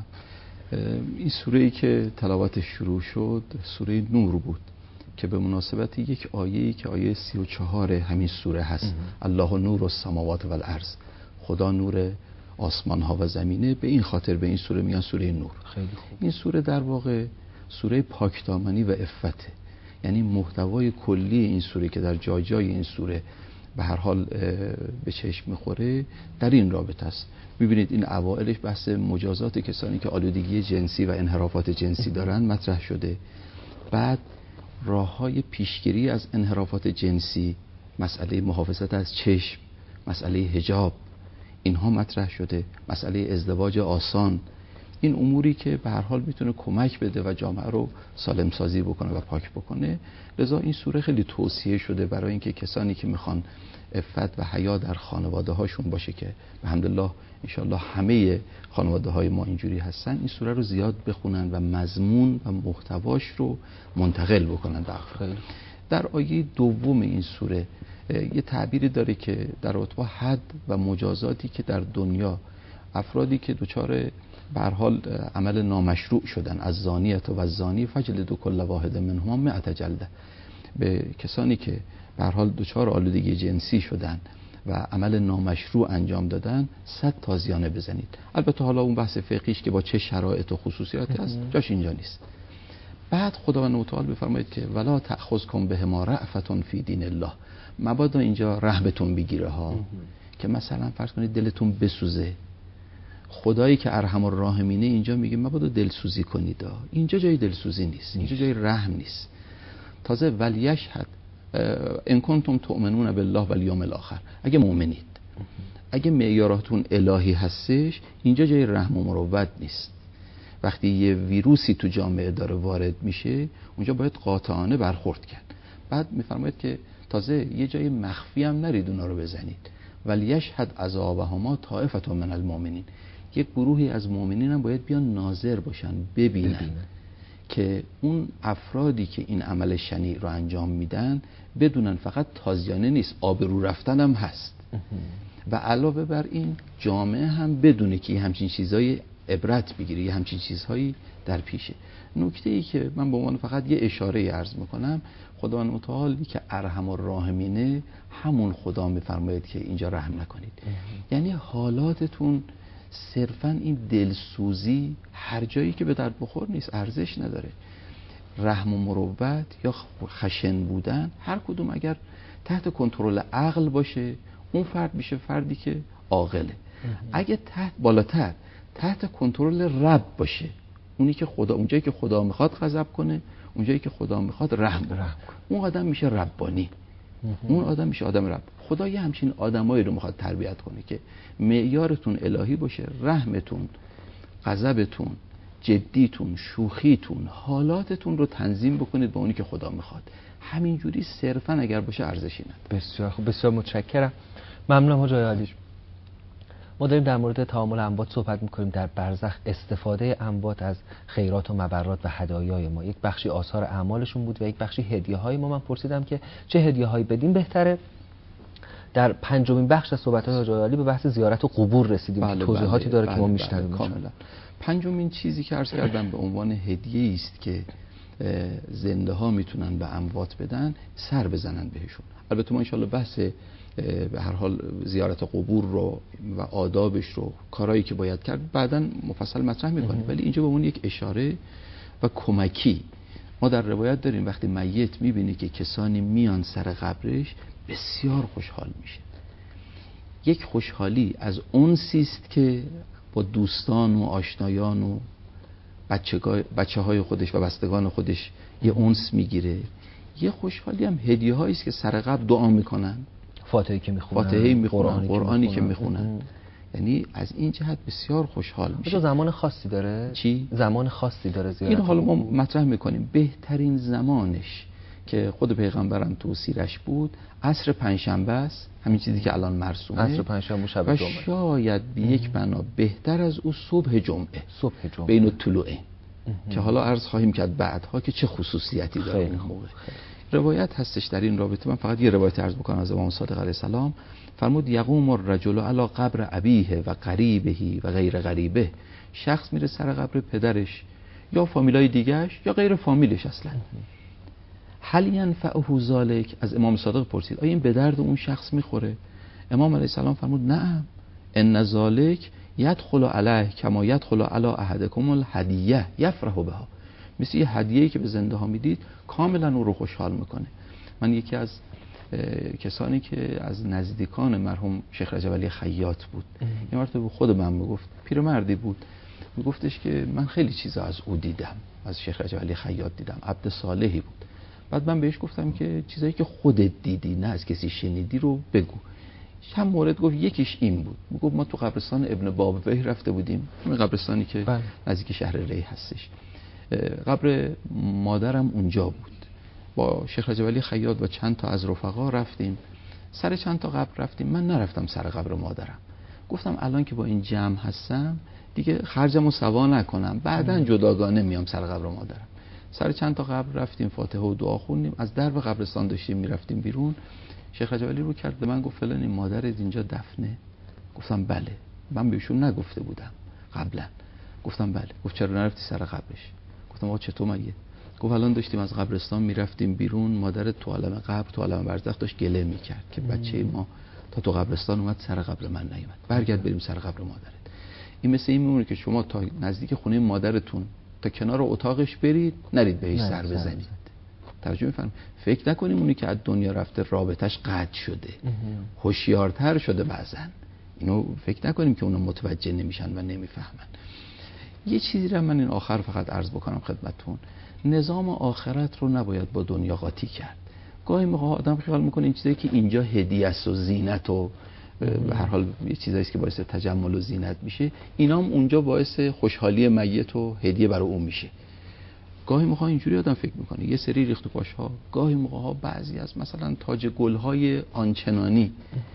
این سوره ای که تلاوتش شروع شد سوره نور بود که به مناسبت یک آیه‌ای که آیه سی و چهار همین سوره هست. الله نور السماوات و الارض. خدا نور آسمان ها و زمینه. به این خاطر به این سوره میگن سوره نور. خیلی خوب. این سوره در واقع سوره پاکدامنی و عفته. یعنی محتوای کلی این سوره که در جای جای این سوره به هر حال به چشم میخوره در این رابطه است. ببینید این اوائلش بحث مجازات کسانی که آلودگی جنسی و انحرافات جنسی دارن مطرح شده. بعد راههای پیشگیری از انحرافات جنسی، مسئله محافظت از چشم، مسئله حجاب، اینها مطرح شده. مسئله ازدواج آسان، این اموری که به هر حال میتونه کمک بده و جامعه رو سالم سازی بکنه و پاک بکنه. لذا این سوره خیلی توصیه شده برای اینکه کسانی که میخوان عفت و حیا در خانواده هاشون باشه که الحمدلله انشالله همه خانواده های ما اینجوری هستن، این سوره رو زیاد بخونن و مضمون و محتواش رو منتقل بکنن به افراد. در آیه دوم این سوره یه تعبیری داره که در رابطه با حد و مجازاتی که در دنیا افرادی که دچار به هر حال عمل نامشروع شدن، از زانیت و زانی فجلدوا کل واحد منهما مئة جلده، به کسانی که به هر حال دچار آلودگی جنسی شدن و عمل نامشروع انجام دادن صد تازیانه بزنید. البته حالا اون بحث فقهیش که با چه شرایط و خصوصیاتی هست جاش اینجا نیست. بعد خداوند متعال بفرمایید که ولا تأخذکم بهما رأفة فی دین الله، مبادا اینجا رحمتون بگیره ها که مثلا فرض کنید دلتون بسوزه. خدایی که ارحم الراحمینه اینجا میگه مبادا دلسوزی کنید. اینجا جای دلسوزی نیست، اینجا جای رحم نیست. تازه ولیشهد ان کنتم تؤمنون بالله والیوم الاخر، اگه مؤمنید، اگه معیاراتون الهی هستش، اینجا جای رحم و مروت نیست. وقتی یه ویروسی تو جامعه داره وارد میشه اونجا باید قاطعانه برخورد کرد. بعد میفرماید که تازه یه جای مخفی هم نرید اونا رو بزنید، ولی یشهد عذابهما طائفة من المؤمنین، یک گروهی از مؤمنین هم باید بیان ناظر باشن، ببینن, ببینن. که اون افرادی که این عمل شنیع رو انجام میدن بدونن فقط تازیانه نیست، آبرو رفتن هم هست و علاوه بر این جامعه هم بدونه که همچین چیزهای عبرت بگیره، یه همچین چیزهایی در پیشه. نکته ای که من به عنوان فقط یه اشاره عرض میکنم، خداوند متعالی که ارحم الراحمینه، همون خدا میفرماید که اینجا رحم نکنید. یعنی حالاتتون صرفا این دلسوزی هر جایی که به درد بخور نیست، ارزش نداره. رحم و مروت یا خشن بودن هر کدوم اگر تحت کنترل عقل باشه، اون فرد میشه فردی که عاقله. اگه تحت بالاتر تحت کنترل رب باشه، اونی که خدا، اونجایی که خدا میخواد غضب کنه، اونجایی که خدا میخواد رحم کنه، اون آدم میشه ربانی. اون آدم میشه آدم رب. خدا یه همچین آدمایی رو میخواد تربیت کنه که معیارتون الهی باشه، رحمتون، غضبتون، جدیتون، شوخیتون، حالاتتون رو تنظیم بکنید با اونی که خدا میخواد. همینجوری صرفا اگر باشه ارزشی نداره. بسیار خوب، بسیار متشکرم. ممنونم حاج عالی. ما داریم در مورد تعامل اموات صحبت میکنیم، در برزخ استفاده اموات از خیرات و مبرات و هدایای ما. یک بخشی آثار اعمالشون بود و یک بخشی هدیه های ما. من پرسیدم که چه هدیه هایی بدیم بهتره. در پنجمین بخش از صحبت های حاج عالی به بحث زیارت و قبور رسیدیم. بله، توضیحاتی بله، داره بله، که ما بله، میشنویم. کاملا. پنجمین چیزی که عرض کردم به عنوان هدیه است که زنده ها میتونن به اموات بدن، سر بزنن بهشون. البته ما انشالله بحث به هر حال زیارت قبور رو و آدابش رو، کارهایی که باید کرد بعداً مفصل مطرح میکنیم، ولی اینجا به اون یک اشاره و کمکی. ما در روایت داریم وقتی میت میبینی که کسانی میان سر قبرش بسیار خوشحال میشه. یک خوشحالی از انسی است که با دوستان و آشنایان و بچه های خودش و بستگان خودش یه انس میگیره. یه خوشحالی هم هدیه هایی است که سر قبر دعا میکنن، فاتحه‌ای که میخونن، فاتحه‌ای میخونن، قرآنی که میخونن. یعنی از این جهت بسیار خوشحال میشه. زمان خاصی داره؟ چی؟ زمان خاصی داره زیارت؟ این حالا ما مطرح میکنیم. بهترین زمانش که خود پیغمبرم تو سیرش بود عصر پنجشنبه است، همین چیزی که الان مرسومه، عصر پنجشنبه شب جمعه. و شاید به یک بنا بهتر از او صبح جمعه، صبح جمعه بین الطلوعین، که حالا عرض خواهیم کرد بعدها که چه خصوصیتی داره اون موقع. روایت هستش در این رابطه، من فقط یه روایت عرض بکنم از امام صادق علیه السلام. فرمود یقوم الرجل علی قبر ابیه و قریبه و غیر قریبه. شخص میره سر قبر پدرش یا فامیلای دیگهش یا غیر فامیلش اصلا. هل ینفعه ذلک؟ از امام صادق پرسید آیا این به درد اون شخص میخوره؟ امام علیه السلام فرمود نعم، ان ذلک یدخل علیه کما یدخل علی احدکم الهدیه یفرح بها. مثل یه هدیه‌ای که به زنده ها میدید کاملا اون رو خوشحال میکنه. من یکی از کسانی که از نزدیکان مرحوم شیخ رجب علی خیاط بود، یه مرتبه به خود من میگفت، پیرمردی بود، میگفتش که من خیلی چیزا از او دیدم، از شیخ رجب علی خیاط دیدم، عبد صالحی بود. بعد من بهش گفتم که چیزایی که خودت دیدی نه از کسی شنیدی رو بگو. چند مورد گفت، یکیش این بود، میگفت ما تو قبرستان ابن بابویه رفته بودیم، همین قبرستانی که نزدیک شهر ری هستش. قبر مادرم اونجا بود. با شیخ رجب علی خیاط و چند تا از رفقا رفتیم، سر چند تا قبر رفتیم. من نرفتم سر قبر مادرم، گفتم الان که با این جمع هستم دیگه خرجمو سوا نکنم، بعداً جداگانه میام سر قبر مادرم. سر چند تا قبر رفتیم، فاتحه و دعا خوندیم، از درب قبرستان داشتیم میرفتیم بیرون. شیخ رجب علی رو کرد به من گفت فلان این مادرت اینجا دفنه؟ گفتم بله. من بهشون نگفته بودم قبلا. گفتم بله. گفت چرا نرفتی سر قبرش؟ گفتم آقا چطور مگه؟ گفت الان داشتیم از قبرستان میرفتیم بیرون، مادر تو عالم قبر، تو عالم برزخ داشت گله میکرد که بچه ما تا تو قبرستان اومد سر قبر من نیومد، برگرد بریم سر قبر مادرت. این مثل این میمونه که شما تا نزدیک خونه مادرتون تا کنار اتاقش برید، نرید بهش سر بزنید. توجه می‌فرمایید؟ فکر نکنیم اونی که از دنیا رفته رابطش قطع شده، هوشیارتر شده بعضن. اینو فکر نکنیم که اونا متوجه نمیشن و نمیفهمن. یه چیزی رو من این آخر فقط عرض بکنم خدمتتون. نظام آخرت رو نباید با دنیا قاطی کرد. گاهی موقع آدم خیال میکنه این چیزایی که اینجا هدیه است و زینت و به هر حال یه چیزایی است که باعث تجمل و زینت میشه، اینا هم اونجا باعث خوشحالی میت و هدیه برای اون میشه. گاهی موقع اینجوری آدم فکر میکنه یه سری ریخت و پاش‌ها، گاهی موقع ها بعضی از مثلا تاج گل‌های آنچنانی،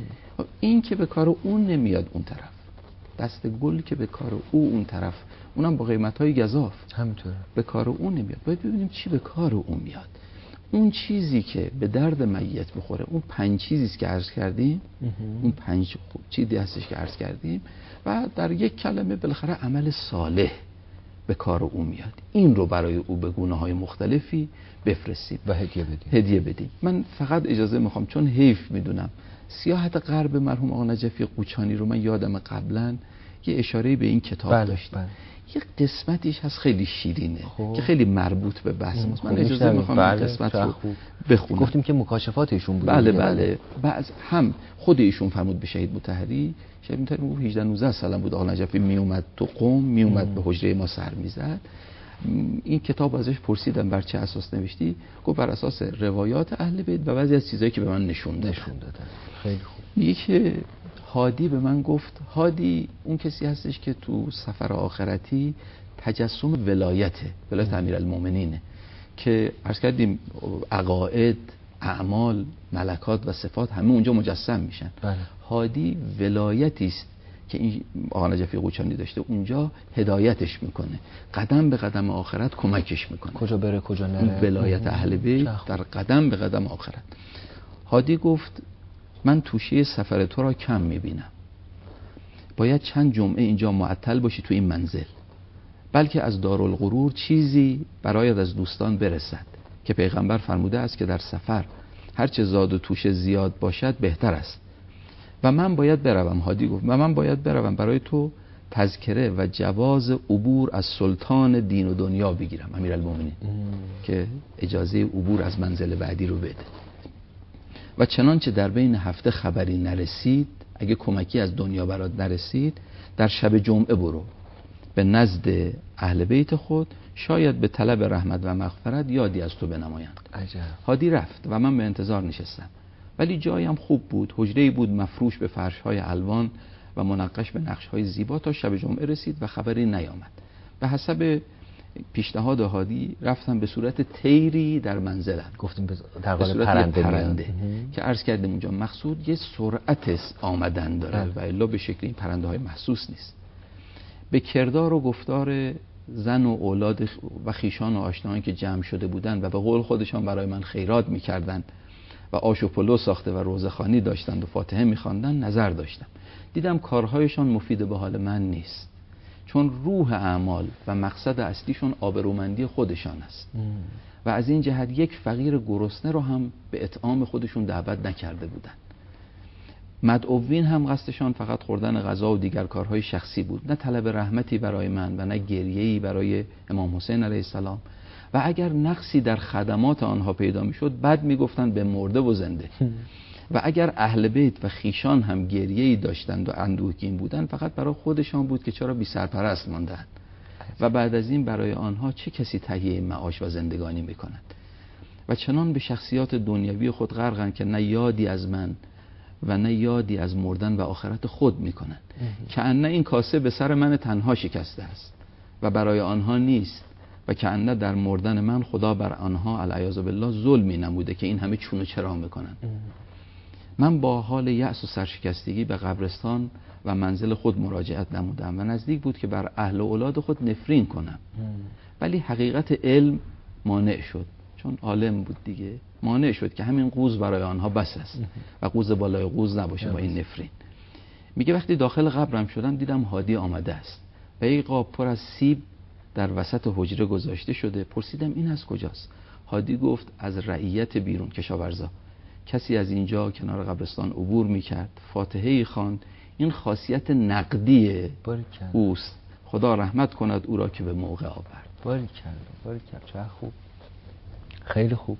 این که به کار اون نمیاد اون طرف، دست گل که به کار او اون طرف، اونم با قیمت‌های گزاف همینطوره، به کار اون نمیاد. باید ببینیم چی به کار اون میاد. اون چیزی که به درد میت بخوره، اون پنج چیزی است که عرض کردیم، اون پنج چیزی هستش که عرض کردیم و در یک کلمه بالاخره عمل صالح به کار او میاد. این رو برای او به گونه‌های مختلفی بفرستیم و هدیه بدیم. هدیه بدیم. من فقط اجازه میخوام، چون حیف میدونم سیاحت غرب مرحوم آقا نجفی قوچانی رو من یادم قبلا یه اشاره به این کتاب بله، داشتم. بله. یه قسمتیش هست خیلی شیرینه خوب. که خیلی مربوط به بحث ماست. من خوب اجازه میخوام بله، این قسمت رو خوب. بخونم. گفتیم که مکاشفات ایشون بود. بله بله. بعض هم خود ایشون فرمود به شهید مطهری، شهید مطهری میگه هجده نوزده سالم بود آقا نجفی می اومد تو قم، می اومد به حجره ما سر میزد. این کتاب ازش پرسیدم بر چه اساس نوشتی؟ گفت بر اساس روایات اهل بیت و بعضی از چیزایی که به من نشون دادن. نشون دادن. خیلی خوب. میگه که هادی به من گفت، هادی اون کسی هستش که تو سفر آخرتی تجسم ولایته، ولایت امیرالمومنینه که عرض کردیم عقاید، اعمال، ملکات و صفات همه اونجا مجسم میشن. بله. هادی ولایتی است که این آقا نجفی قوچانی داشته، اونجا هدایتش میکنه، قدم به قدم آخرت کمکش میکنه، کجا بره کجا نره. ولایت اهل بیت در قدم به قدم آخرت. هادی گفت من توشه سفر تو را کم میبینم، باید چند جمعه اینجا معطل باشی تو این منزل، بلکه از دارالغرور چیزی برایت از دوستان برسد که پیغمبر فرموده است که در سفر هرچه زاد و توشه زیاد باشد بهتر است و من باید بروم. هادی گفت و من باید بروم برای تو تذکره و جواز عبور از سلطان دین و دنیا بگیرم، امیرالمومنین، که اجازه عبور از منزل بعدی رو بده. و چنانچه در بین هفته خبری نرسید، اگه کمکی از دنیا برات نرسید، در شب جمعه برو به نزد اهل بیت خود، شاید به طلب رحمت و مغفرت یادی از تو بنمایند. عجب. هادی رفت و من به انتظار نشستم، ولی جایم خوب بود، حجره‌ای بود مفروش به فرش‌های الوان و منقش به نقش‌های زیبا. تا شب جمعه رسید و خبری نیامد. به حسب پیشنهاد هادی رفتم به صورت طیری در منزلم، گفتیم در به قالب صورت پرنده, پرنده که عرض کردیم اونجا مقصود یه سرعت آمدن داره و الا به شکل این پرنده های محسوس نیست. به کردار و گفتار زن و اولاد و خیشان و آشنایان که جمع شده بودن و به قول خودشان برای من خیرات میکردن و آش و پلو ساخته و روزخوانی داشتند و فاتحه میخواندن نظر داشتم. دیدم کارهایشان مفید به حال من نیست، چون روح اعمال و مقصد اصلیشون آبرومندی خودشان است و از این جهت یک فقیر گرسنه رو هم به اطعام خودشون دعوت نکرده بودن. مدعوین هم قصدشان فقط خوردن غذا و دیگر کارهای شخصی بود، نه طلب رحمتی برای من و نه گریه‌ای برای امام حسین علیه السلام. و اگر نقصی در خدمات آنها پیدا میشد بد میگفتند به مرده و زنده. و اگر اهل بیت و خیشان هم گریه‌ای داشتند و اندوهگین بودند، فقط برای خودشان بود که چرا بی سرپرست ماندند و بعد از این برای آنها چه کسی تهیه معاش و زندگانی میکند. و چنان به شخصیات دنیوی خود غرقند که نه یادی از من و نه یادی از مردن و آخرت خود میکنند، که ان این کاسه به سر من تنها شکسته است و برای آنها نیست و که ان در مردن من خدا بر آنها العیاذ بالله ظلمی نموده که این همه چون و چرا میکنند. من با حال یأس و سرشکستگی به قبرستان و منزل خود مراجعت نمودم و نزدیک بود که بر اهل و اولاد خود نفرین کنم، ولی حقیقت علم مانع شد، چون عالم بود دیگه، مانع شد که همین قوز برای آنها بس است و قوز بالای قوز نباشه با این نفرین. میگه وقتی داخل قبرم شدم دیدم هادی آمده است و یک قاب پر از سیب در وسط حجره گذاشته شده. پرسیدم این از کجاست؟ هادی گفت از رعیت بیرون، کشاورزا. کسی از اینجا کنار قبرستان عبور میکرد، فاتحه‌ای خواند، این خاصیت نقدی اوست، خدا رحمت کند او را که به موقع آورد. باریکلا باریکلا، چه خوب، خیلی خوب.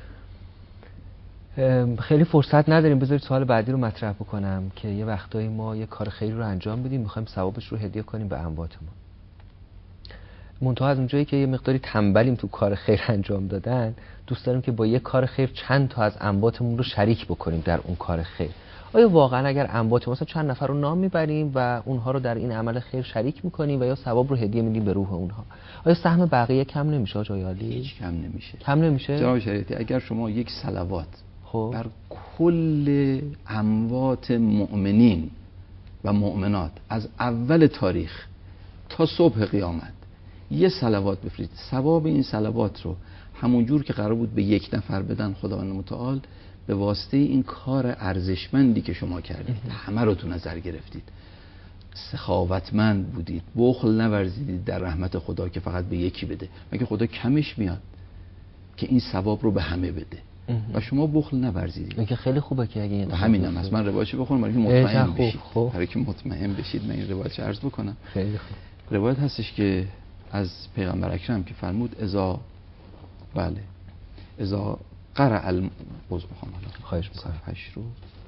خیلی فرصت نداریم، بذارید سوال بعدی رو مطرح بکنم که یه وقتایی ما یه کار خیری رو انجام بدیم، میخوایم ثوابش رو هدیه کنیم به امواتمون. منتها از اونجایی که یه مقداری تنبلیم تو کار خیر انجام دادن، دوست داریم که با یه کار خیر چند تا از امواتمون رو شریک بکنیم در اون کار خیر. آیا واقعا اگر اموات مثلا چند نفر رو نام میبریم و اونها رو در این عمل خیر شریک میکنیم و یا ثواب رو هدیه میدیم به روح اونها، آیا سهم بقیه کم نمیشه آقای عالی؟ هیچ کم نمیشه. کم نمیشه؟ جناب شریعتی اگر شما یک صلوات خب بر کل اموات مؤمنین و مؤمنات از اول تاریخ تا صبح قیامت یه صلوات بفرستید، ثواب این صلوات رو همونجور که قرار بود به یک نفر بدن خداوند متعال به واسطه این کار ارزشمندی که شما کردید همه رو تو نظر گرفتید، سخاوتمند بودید، بخل نورزیدید در رحمت خدا که فقط به یکی بده، مگه خدا کمش میاد که این ثواب رو به همه بده و شما بخل نورزیدید. این که خیلی خوبه که اگه این همین هم هست. من روایتش بخونم برای که مطمئن بشید، برای که مطمئن بشید. من این روایتش عرض بکنم. خیلی خوب. روایت هستش که از پیغمبر اکرم که فرمود اذا بله اذا قرأ الم باز بخوام حالا خواهش می‌کنم صفحه‌اش رو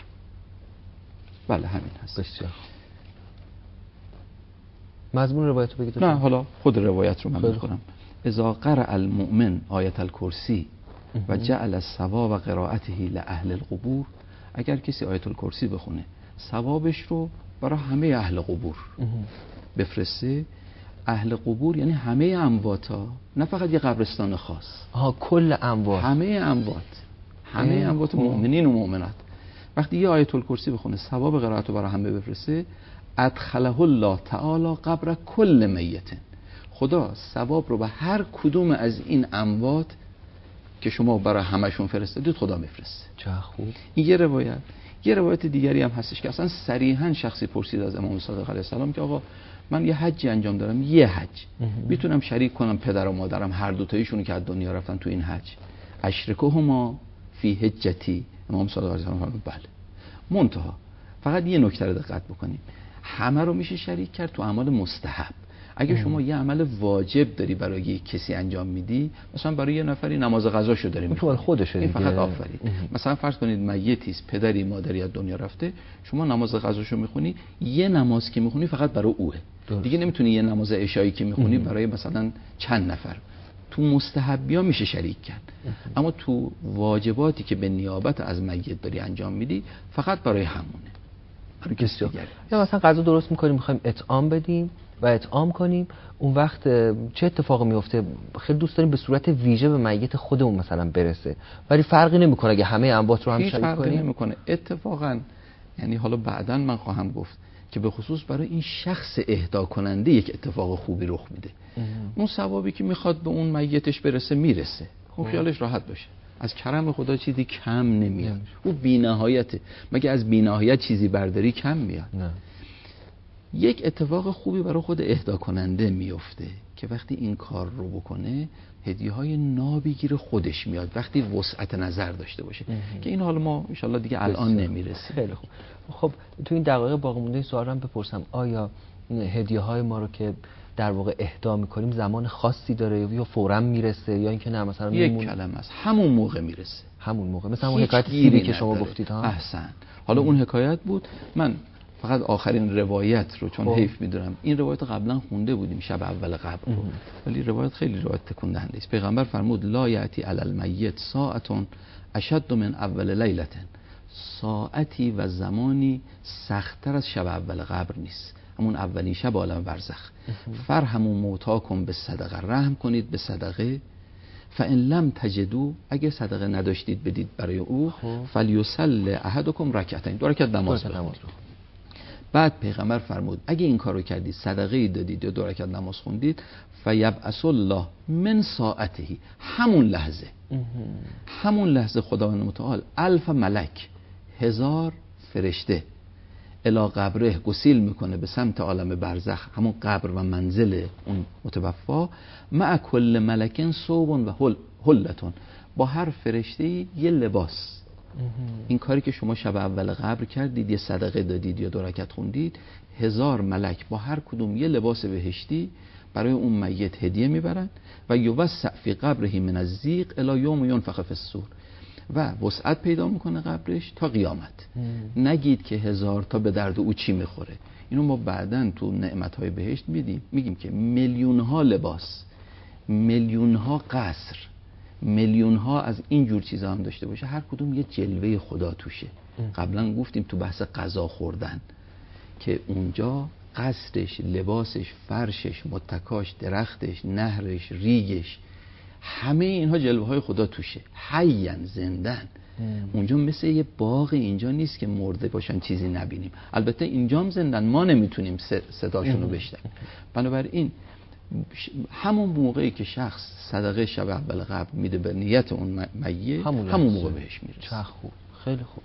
بله همین هست. بسیار مضمون روایت رو بگید. نه حالا خود روایت رو من بخونم. اذا قرأ المؤمن آیت الکرسی و جعل الثواب قراءته لأهل القبور، اگر کسی آیت الکرسی بخونه ثوابش رو برای همه اهل قبور بفرسته. اهل قبور یعنی همه امواتا، نه فقط یه قبرستان خاص. آها کل اموات، همه اموات، همه اموات مؤمنین و مؤمنات. وقتی یه آیت الکرسی بخونه ثواب قرائت رو برای همه بفرسته، ادخله الله تعالی قبر کل میت، خدا ثواب رو به هر کدوم از این اموات که شما برای همشون فرستادید خدا میفرسته. چه خوب. این یه روایت. یه روایت دیگری هم هستش که اصلا صریحا شخصی پرسید از امام صادق علیه السلام که آقا من یه حجی انجام دارم، یه حج میتونم شریک کنم پدر و مادرم هر دو تایشون که از دنیا رفتن تو این حج، اشرکهما فی حجتی؟ امام صادق علیه السلام فرمود بله، منتها فقط یه نکته رو دقت بکنیم، همه رو میشه شریک کرد تو اعمال مستحب. اگه شما یه عمل واجب داری برای کسی انجام میدی، مثلا برای یه نفری نماز قضاشو داری میخونی، خودشه این فقط آفرین. مثلا فرض کنید میتی است، پدری مادری از دنیا رفته، شما نماز قضاشو میخونی، یه نماز که میخونی فقط برای اوه، دیگه نمیتونی یه نماز عشایی که میخونی برای مثلا چند نفر. تو مستحبیا میشه شریک کرد، اما تو واجباتی که به نیابت از میت داری انجام میدی فقط برای همونه، برای کسی دیگه. یا مثلا غذا درست میکنیم میخوایم اطعام بدیم و اطعام کنیم، اون وقت چه اتفاقی میفته؟ خیلی دوست داریم به صورت ویژه به میت خودمون مثلا برسه، ولی فرقی نمیکنه اگه همه اموات رو هم شریک کنیم؟ فرقی نمیکنه اتفاقا. یعنی حالا بعداً من خواهم گفت که به خصوص برای این شخص اهدا کننده یک اتفاق خوبی رخ میده. اون ثوابی که میخواد به اون میتش برسه میرسه، اون خیالش راحت باشه، از کرم خدا چیزی کم نمیاد. او بی‌نهایته، مگه از بی‌نهایت چیزی برداری کم میاد؟ نه. یک اتفاق خوبی برای خود اهدا کننده میفته که وقتی این کار رو بکنه هدیه های نابی گیر خودش میاد، وقتی وسعت نظر داشته باشه که این حال ما انشالله دیگه الان نمیرسه. خیلی خوب. خب تو این دقایق باقی مونده سوال هم بپرسم، آیا هدیه های ما رو که در واقع اهدا میکنیم زمان خاصی داره یا فوراً میرسه یا اینکه نه مثلا یک میمون... کلمه است، همون موقع میرسه، همون موقع، مثلا اون حکایت سیبی که شما گفتید ها. احسن. حالا اون حکایت بود، من فقط آخرین روایت رو چون حیف میدونم، این روایت قبلا خونده بودیم شب اول قبر رو، ولی روایت خیلی روایت تکون دهنده است. پیغمبر فرمود لا یاتی علی المیت ساعتون اشد من اول لیلة، ساعتی و زمانی سخت‌تر از شب اول قبر نیست، همون اولین شب عالم برزخ. فرحموا موتاکم به صدقه، رحم کنید به صدقه. فان لم تجدوا، اگه صدقه نداشتید بدید برای او. فلیصلی احدکم رکعتین، دو رکعت نماز بخونید. بعد پیغمبر فرمود اگه این کارو کردید، صدقه دادید یا دو رکعت نماز خوندید، فیبعث الله من ساعته، همون لحظه همون لحظه خداوند متعال الف ملک، هزار فرشته الی قبره گسیل میکنه به سمت عالم برزخ، همون قبر و منزل اون متوفا. مع کل ملکن ثوب و حل حلتون، با هر فرشته‌ای یه لباس. این کاری که شما شب اول قبر کردید، یه صدقه دادید یا دو رکعت خوندید، هزار ملک با هر کدوم یه لباس بهشتی برای اون میت هدیه میبرن و یوسع فی قبره من الضیق الی یوم ینفخ فی الصور، و وسعت پیدا میکنه قبرش تا قیامت. ام. نگید که هزار تا به درد او چی میخوره. اینو ما بعداً تو نعمت‌های بهشت میدیم، میگیم که میلیون ها لباس، میلیون ها قصر، میلیون ها از این جور چیزا هم داشته باشه، هر کدوم یه جلوه خدا توشه. قبلا گفتیم تو بحث غذا خوردن که اونجا قصرش، لباسش، فرشش، متکاش، درختش، نهرش، ریگش، همه اینها جلوه های خدا توشه. حیاً، زندن. اونجا مثل یه باغ اینجا نیست که مرده باشن چیزی نبینیم. البته اینجا هم زندن، ما نمیتونیم صداشون رو بشنویم. بنابراین همون موقعی که شخص صدقه شب اول قبر میده به نیت اون میت، همون, همون موقع بهش میرسه. چه خوب، خیلی خوب.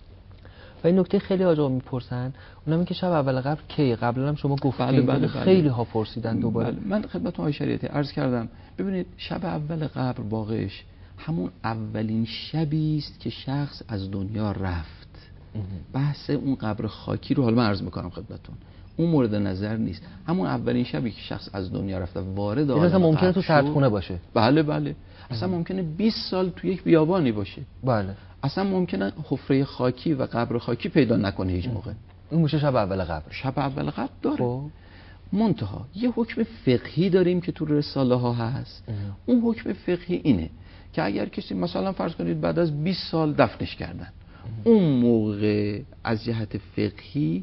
و این نکته خیلی حاج آقا میپرسن، اونم این که شب اول قبر کی؟ قبلا هم شما گفتید. بله بله بله. خیلی ها پرسیدن دوباره. بله. من خدمت آقای شریعتی عرض کردم، ببینید شب اول قبر واقعش همون اولین شبی است که شخص از دنیا رفت. بحث اون قبر خاکی رو حالا من عرض میکنم خدمتتون، اون مورد نظر نیست. همون اولین شبی که شخص از دنیا رفته وارد عالم اصلا ممکنه تو شد. سردخونه باشه. بله بله. اصلا ممکنه بیست سال تو یک بیابانی باشه. بله. اصلا ممکنه حفره خاکی و قبر خاکی پیدا نکنه هیچ موقع. این میشه شب اول قبر. شب اول قبر داره. خب منتها یه حکم فقهی داریم که تو رساله ها هست. ام. اون حکم فقهی اینه که اگر کسی مثلا فرض کنید بعد از بیست سال دفنش کردن، ام. اون موقع از جهت فقهی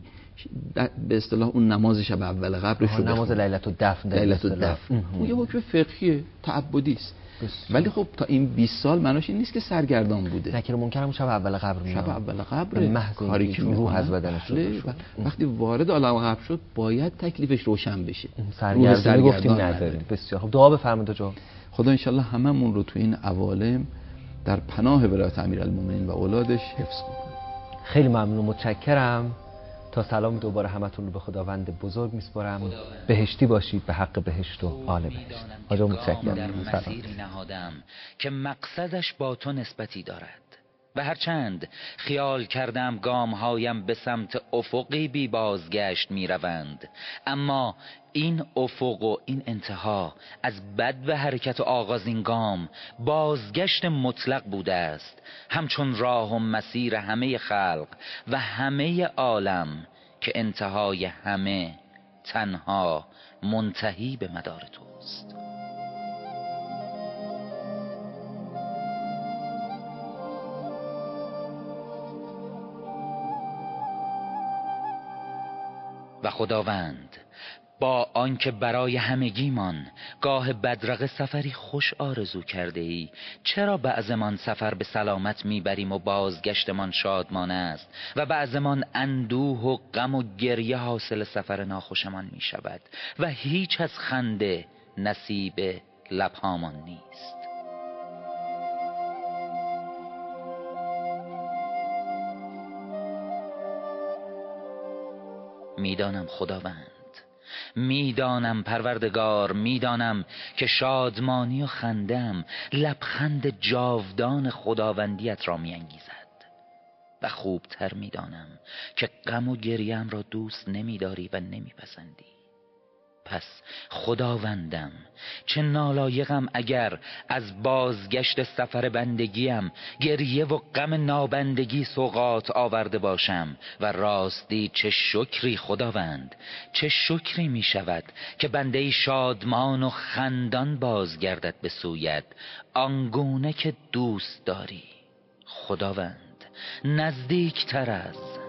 به اصطلاح اون نماز شب اول قبرش رو نماز لیلة الدفن. لیلة الدفن اون یه حکم فقهی تعبدی است. ولی خب تا این بیست سال معناش این نیست که سرگردان بوده. نکیر منکرم شب اول قبر میاد. شب اول قبر کاری که روح از بدنش شد. وقتی وارد عالم قبر شد باید تکلیفش روشن بشه. سرگردانی گفتیم نداریم. بسیار خب، دعا بفرمایید جا. خدا ان شاءالله هممون رو تو این عوالم در پناه ولایت امیرالمومنین و اولادش حفظ کنه. خیلی ممنون و متشکرم. تا سلام دوباره همتون رو به خداوند بزرگ میسپارم. بهشتی باشید به حق بهشت و آل بهشت. آجا متشکرم. در مسیری نهادم که مقصدش با تو نسبتی دارد و هرچند خیال کردم گامهایم به سمت افقی بی بازگشت می روند، اما این افق و این انتها از بد و حرکت و آغاز این گام بازگشت مطلق بوده است، همچون راه و مسیر همه خلق و همه عالم که انتهای همه تنها منتهی به مدار توست. و خداوند با آنکه برای همگیمان گاه بدرقه سفری خوش آرزو کرده ای، چرا بعضمان سفر به سلامت میبریم و بازگشتمان شادمان است و بعضمان اندوه و غم و گریه حاصل سفر ناخوشمان میشود و هیچ از خنده نصیب لبهامان نیست. میدانم خداوند، میدانم پروردگار، میدانم که شادمانی و خندم لبخند جاودان خداوندیت را میانگیزد و خوبتر میدانم که غم و گریم را دوست نمیداری و نمیپسندی. پس خداوندم، چه نالایقم اگر از بازگشت سفر بندگیم گریه و غم نابندگی سوغات آورده باشم و راستی چه شکری خداوند، چه شکری می شود که بنده شادمان و خندان بازگردد به سویت آنگونه که دوست داری. خداوند، نزدیکتر از